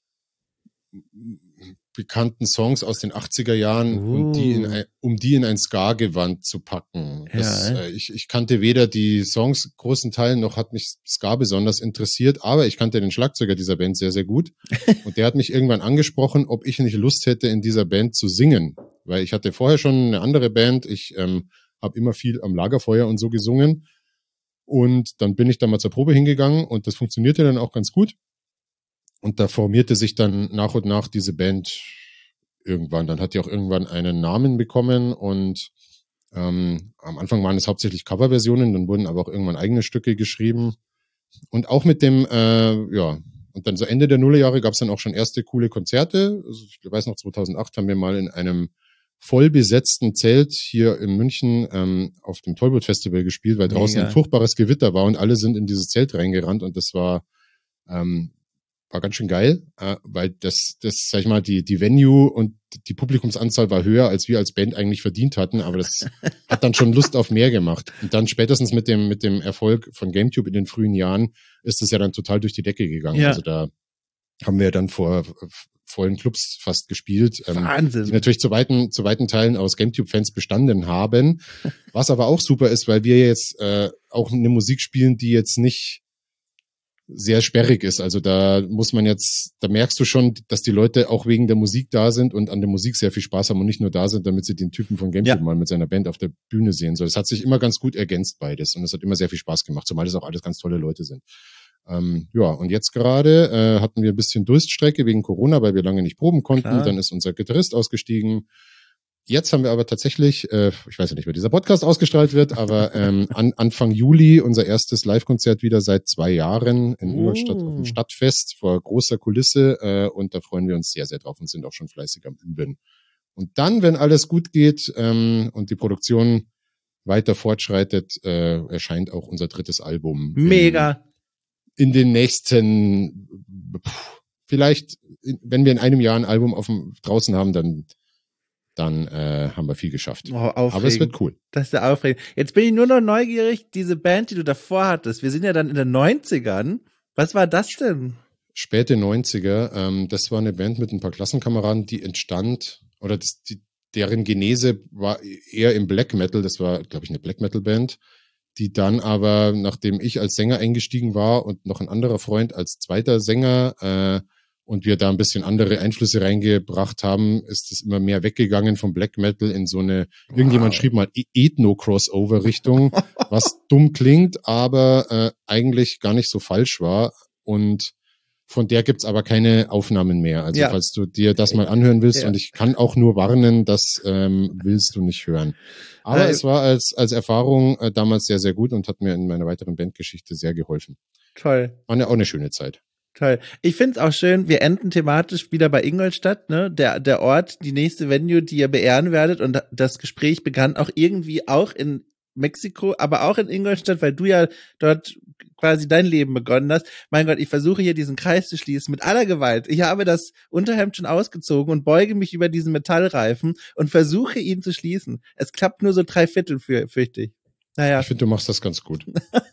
bekannten Songs aus den achtziger Jahren, Uh. und die in ein, um die in ein Ska-Gewand zu packen. Das, Ja, äh, ich, ich kannte weder die Songs großen Teilen, noch hat mich Ska besonders interessiert, aber ich kannte den Schlagzeuger dieser Band sehr, sehr gut. Und der hat mich irgendwann angesprochen, ob ich nicht Lust hätte, in dieser Band zu singen. Weil ich hatte vorher schon eine andere Band, ich ähm, habe immer viel am Lagerfeuer und so gesungen. Und dann bin ich da mal zur Probe hingegangen und das funktionierte dann auch ganz gut. Und da formierte sich dann nach und nach diese Band irgendwann. Dann hat die auch irgendwann einen Namen bekommen und ähm, am Anfang waren es hauptsächlich Coverversionen, dann wurden aber auch irgendwann eigene Stücke geschrieben. Und auch mit dem, äh, ja, und dann so Ende der Nullerjahre gab es dann auch schon erste coole Konzerte. Also ich weiß noch, zweitausendacht haben wir mal in einem voll besetzten Zelt hier in München ähm, auf dem Tollwood Festival gespielt, weil draußen Mega. ein furchtbares Gewitter war und alle sind in dieses Zelt reingerannt und das war ähm, war ganz schön geil, äh, weil das, das, sag ich mal, die, die Venue und die Publikumsanzahl war höher, als wir als Band eigentlich verdient hatten, aber das hat dann schon Lust auf mehr gemacht. Und dann spätestens mit dem, mit dem Erfolg von GameTube in den frühen Jahren ist es ja dann total durch die Decke gegangen. Ja. Also da haben wir dann vor vollen Clubs fast gespielt. Ähm, Wahnsinn. Die natürlich zu weiten, zu weiten Teilen aus GameTube-Fans bestanden haben. Was aber auch super ist, weil wir jetzt äh, auch eine Musik spielen, die jetzt nicht sehr sperrig ist. Also da muss man jetzt, da merkst du schon, dass die Leute auch wegen der Musik da sind und an der Musik sehr viel Spaß haben und nicht nur da sind, damit sie den Typen von GameTube Ja. mal mit seiner Band auf der Bühne sehen. So, das hat sich immer ganz gut ergänzt beides und es hat immer sehr viel Spaß gemacht, zumal das auch alles ganz tolle Leute sind. Ähm, ja, und jetzt gerade äh, hatten wir ein bisschen Durststrecke wegen Corona, weil wir lange nicht proben konnten. Klar. Dann ist unser Gitarrist ausgestiegen. Jetzt haben wir aber tatsächlich, äh, ich weiß ja nicht, wer dieser Podcast ausgestrahlt wird, aber ähm, an, Anfang Juli unser erstes Live-Konzert wieder seit zwei Jahren in Uh. Ingolstadt auf dem Stadtfest vor großer Kulisse äh, und da freuen wir uns sehr, sehr drauf und sind auch schon fleißig am Üben. Und dann, wenn alles gut geht ähm, und die Produktion weiter fortschreitet, äh, erscheint auch unser drittes Album. Mega. In, in den nächsten, pff, vielleicht, wenn wir in einem Jahr ein Album auf dem, draußen haben, dann dann äh, haben wir viel geschafft. Oh, aufregend. Aber es wird cool. Das ist ja aufregend. Jetzt bin ich nur noch neugierig, diese Band, die du davor hattest, wir sind ja dann in den neunzigern. Was war das denn? Späte neunziger, ähm, das war eine Band mit ein paar Klassenkameraden, die entstand, oder das, die, deren Genese war eher im Black Metal, das war, glaube ich, eine Black Metal Band, die dann aber, nachdem ich als Sänger eingestiegen war und noch ein anderer Freund als zweiter Sänger, äh, und wir da ein bisschen andere Einflüsse reingebracht haben, ist es immer mehr weggegangen vom Black Metal in so eine, wow. Irgendjemand schrieb mal Ethno-Crossover-Richtung, was dumm klingt, aber äh, eigentlich gar nicht so falsch war. Und von der gibt's aber keine Aufnahmen mehr. Also ja. falls du dir das mal anhören willst, ja. und ich kann auch nur warnen, das ähm, willst du nicht hören. Aber äh, es war als als Erfahrung äh, damals sehr, sehr gut und hat mir in meiner weiteren Bandgeschichte sehr geholfen. Toll. War ja auch eine schöne Zeit. Toll. Ich find's auch schön, wir enden thematisch wieder bei Ingolstadt, ne? Der, der Ort, die nächste Venue, die ihr beehren werdet. Und das Gespräch begann auch irgendwie auch in Mexiko, aber auch in Ingolstadt, weil du ja dort quasi dein Leben begonnen hast. Mein Gott, ich versuche hier diesen Kreis zu schließen mit aller Gewalt. Ich habe das Unterhemd schon ausgezogen und beuge mich über diesen Metallreifen und versuche ihn zu schließen. Es klappt nur so drei Viertel, für, fürchte ich. Naja. Ich finde, du machst das ganz gut.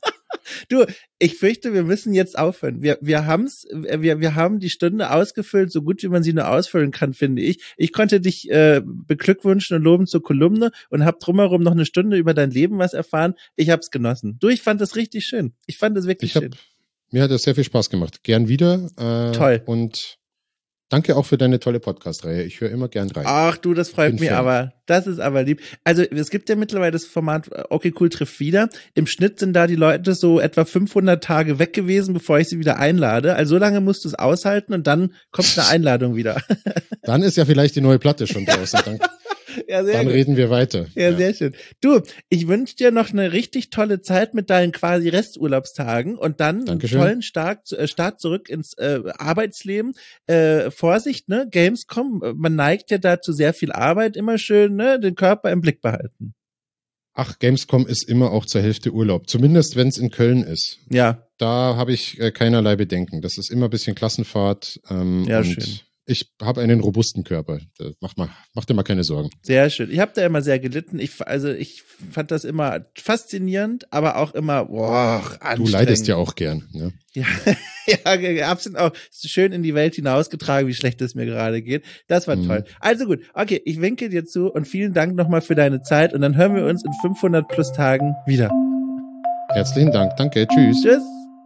Du, ich fürchte, wir müssen jetzt aufhören. Wir, wir haben's, wir, wir haben die Stunde ausgefüllt, so gut wie man sie nur ausfüllen kann, finde ich. Ich konnte dich äh, beglückwünschen und loben zur Kolumne und habe drumherum noch eine Stunde über dein Leben was erfahren. Ich hab's genossen. Du, ich fand das richtig schön. Ich fand das wirklich ich hab, schön. Mir hat das sehr viel Spaß gemacht. Gern wieder. Äh, Toll. Und danke auch für deine tolle Podcast-Reihe. Ich höre immer gern rein. Ach du, das freut Bin mich Fan. aber. Das ist aber lieb. Also es gibt ja mittlerweile das Format Okay Cool trifft wieder. Im Schnitt sind da die Leute so etwa fünfhundert Tage weg gewesen, bevor ich sie wieder einlade. Also so lange musst du es aushalten und dann kommt eine Einladung wieder. Dann ist ja vielleicht die neue Platte schon draußen. Dann, ja, sehr dann gut. reden wir weiter. Ja, ja, sehr schön. Du, ich wünsche dir noch eine richtig tolle Zeit mit deinen quasi Resturlaubstagen und dann Dankeschön. einen tollen Start, äh, Start zurück ins äh, Arbeitsleben. Äh, Vorsicht, ne? Gamescom, man neigt ja da zu sehr viel Arbeit, immer schön, ne? Den Körper im Blick behalten. Ach, Gamescom ist immer auch zur Hälfte Urlaub. Zumindest, wenn es in Köln ist. Ja. Da habe ich äh, keinerlei Bedenken. Das ist immer ein bisschen Klassenfahrt. Ähm, Ja, und schön. Ich habe einen robusten Körper. Da mach, mal, mach dir mal keine Sorgen. Sehr schön. Ich habe da immer sehr gelitten. Ich, also ich fand das immer faszinierend, aber auch immer, boah, anstrengend. Du leidest ja auch gern. Ne? Ja, ja, absolut auch schön in die Welt hinausgetragen, wie schlecht es mir gerade geht. Das war Mhm. toll. Also gut, okay, ich winke dir zu und vielen Dank nochmal für deine Zeit und dann hören wir uns in fünfhundert plus Tagen wieder. Herzlichen Dank. Danke. Tschüss. Tschüss.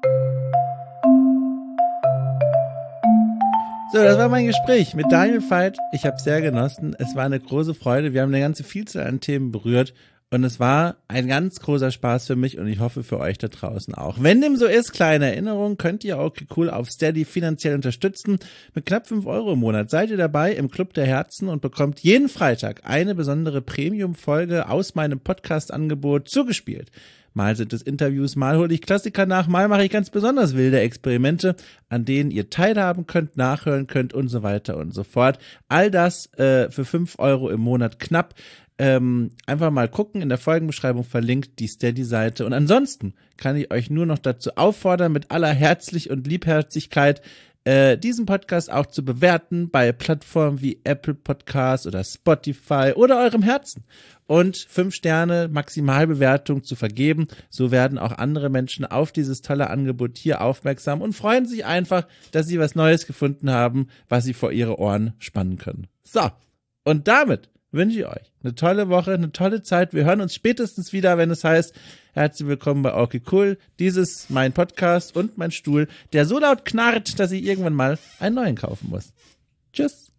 So, das war mein Gespräch mit Daniel Veit. Ich habe sehr genossen. Es war eine große Freude. Wir haben eine ganze Vielzahl an Themen berührt. Und es war ein ganz großer Spaß für mich und ich hoffe für euch da draußen auch. Wenn dem so ist, kleine Erinnerung, könnt ihr Okay Cool auf Steady finanziell unterstützen. Mit knapp fünf Euro im Monat seid ihr dabei im Club der Herzen und bekommt jeden Freitag eine besondere Premium-Folge aus meinem Podcast-Angebot zugespielt. Mal sind es Interviews, mal hole ich Klassiker nach, mal mache ich ganz besonders wilde Experimente, an denen ihr teilhaben könnt, nachhören könnt und so weiter und so fort. All das äh, für fünf Euro im Monat knapp. Ähm, einfach mal gucken, in der Folgenbeschreibung verlinkt die Steady-Seite. Und ansonsten kann ich euch nur noch dazu auffordern, mit aller Herzlich und Liebherzigkeit äh, diesen Podcast auch zu bewerten bei Plattformen wie Apple Podcasts oder Spotify oder eurem Herzen und fünf Sterne Maximalbewertung zu vergeben. So werden auch andere Menschen auf dieses tolle Angebot hier aufmerksam und freuen sich einfach, dass sie was Neues gefunden haben, was sie vor ihre Ohren spannen können. So, und damit wünsche ich euch eine tolle Woche, eine tolle Zeit. Wir hören uns spätestens wieder, wenn es heißt, herzlich willkommen bei Okay Cool. Dieses mein Podcast und mein Stuhl, der so laut knarrt, dass ich irgendwann mal einen neuen kaufen muss. Tschüss.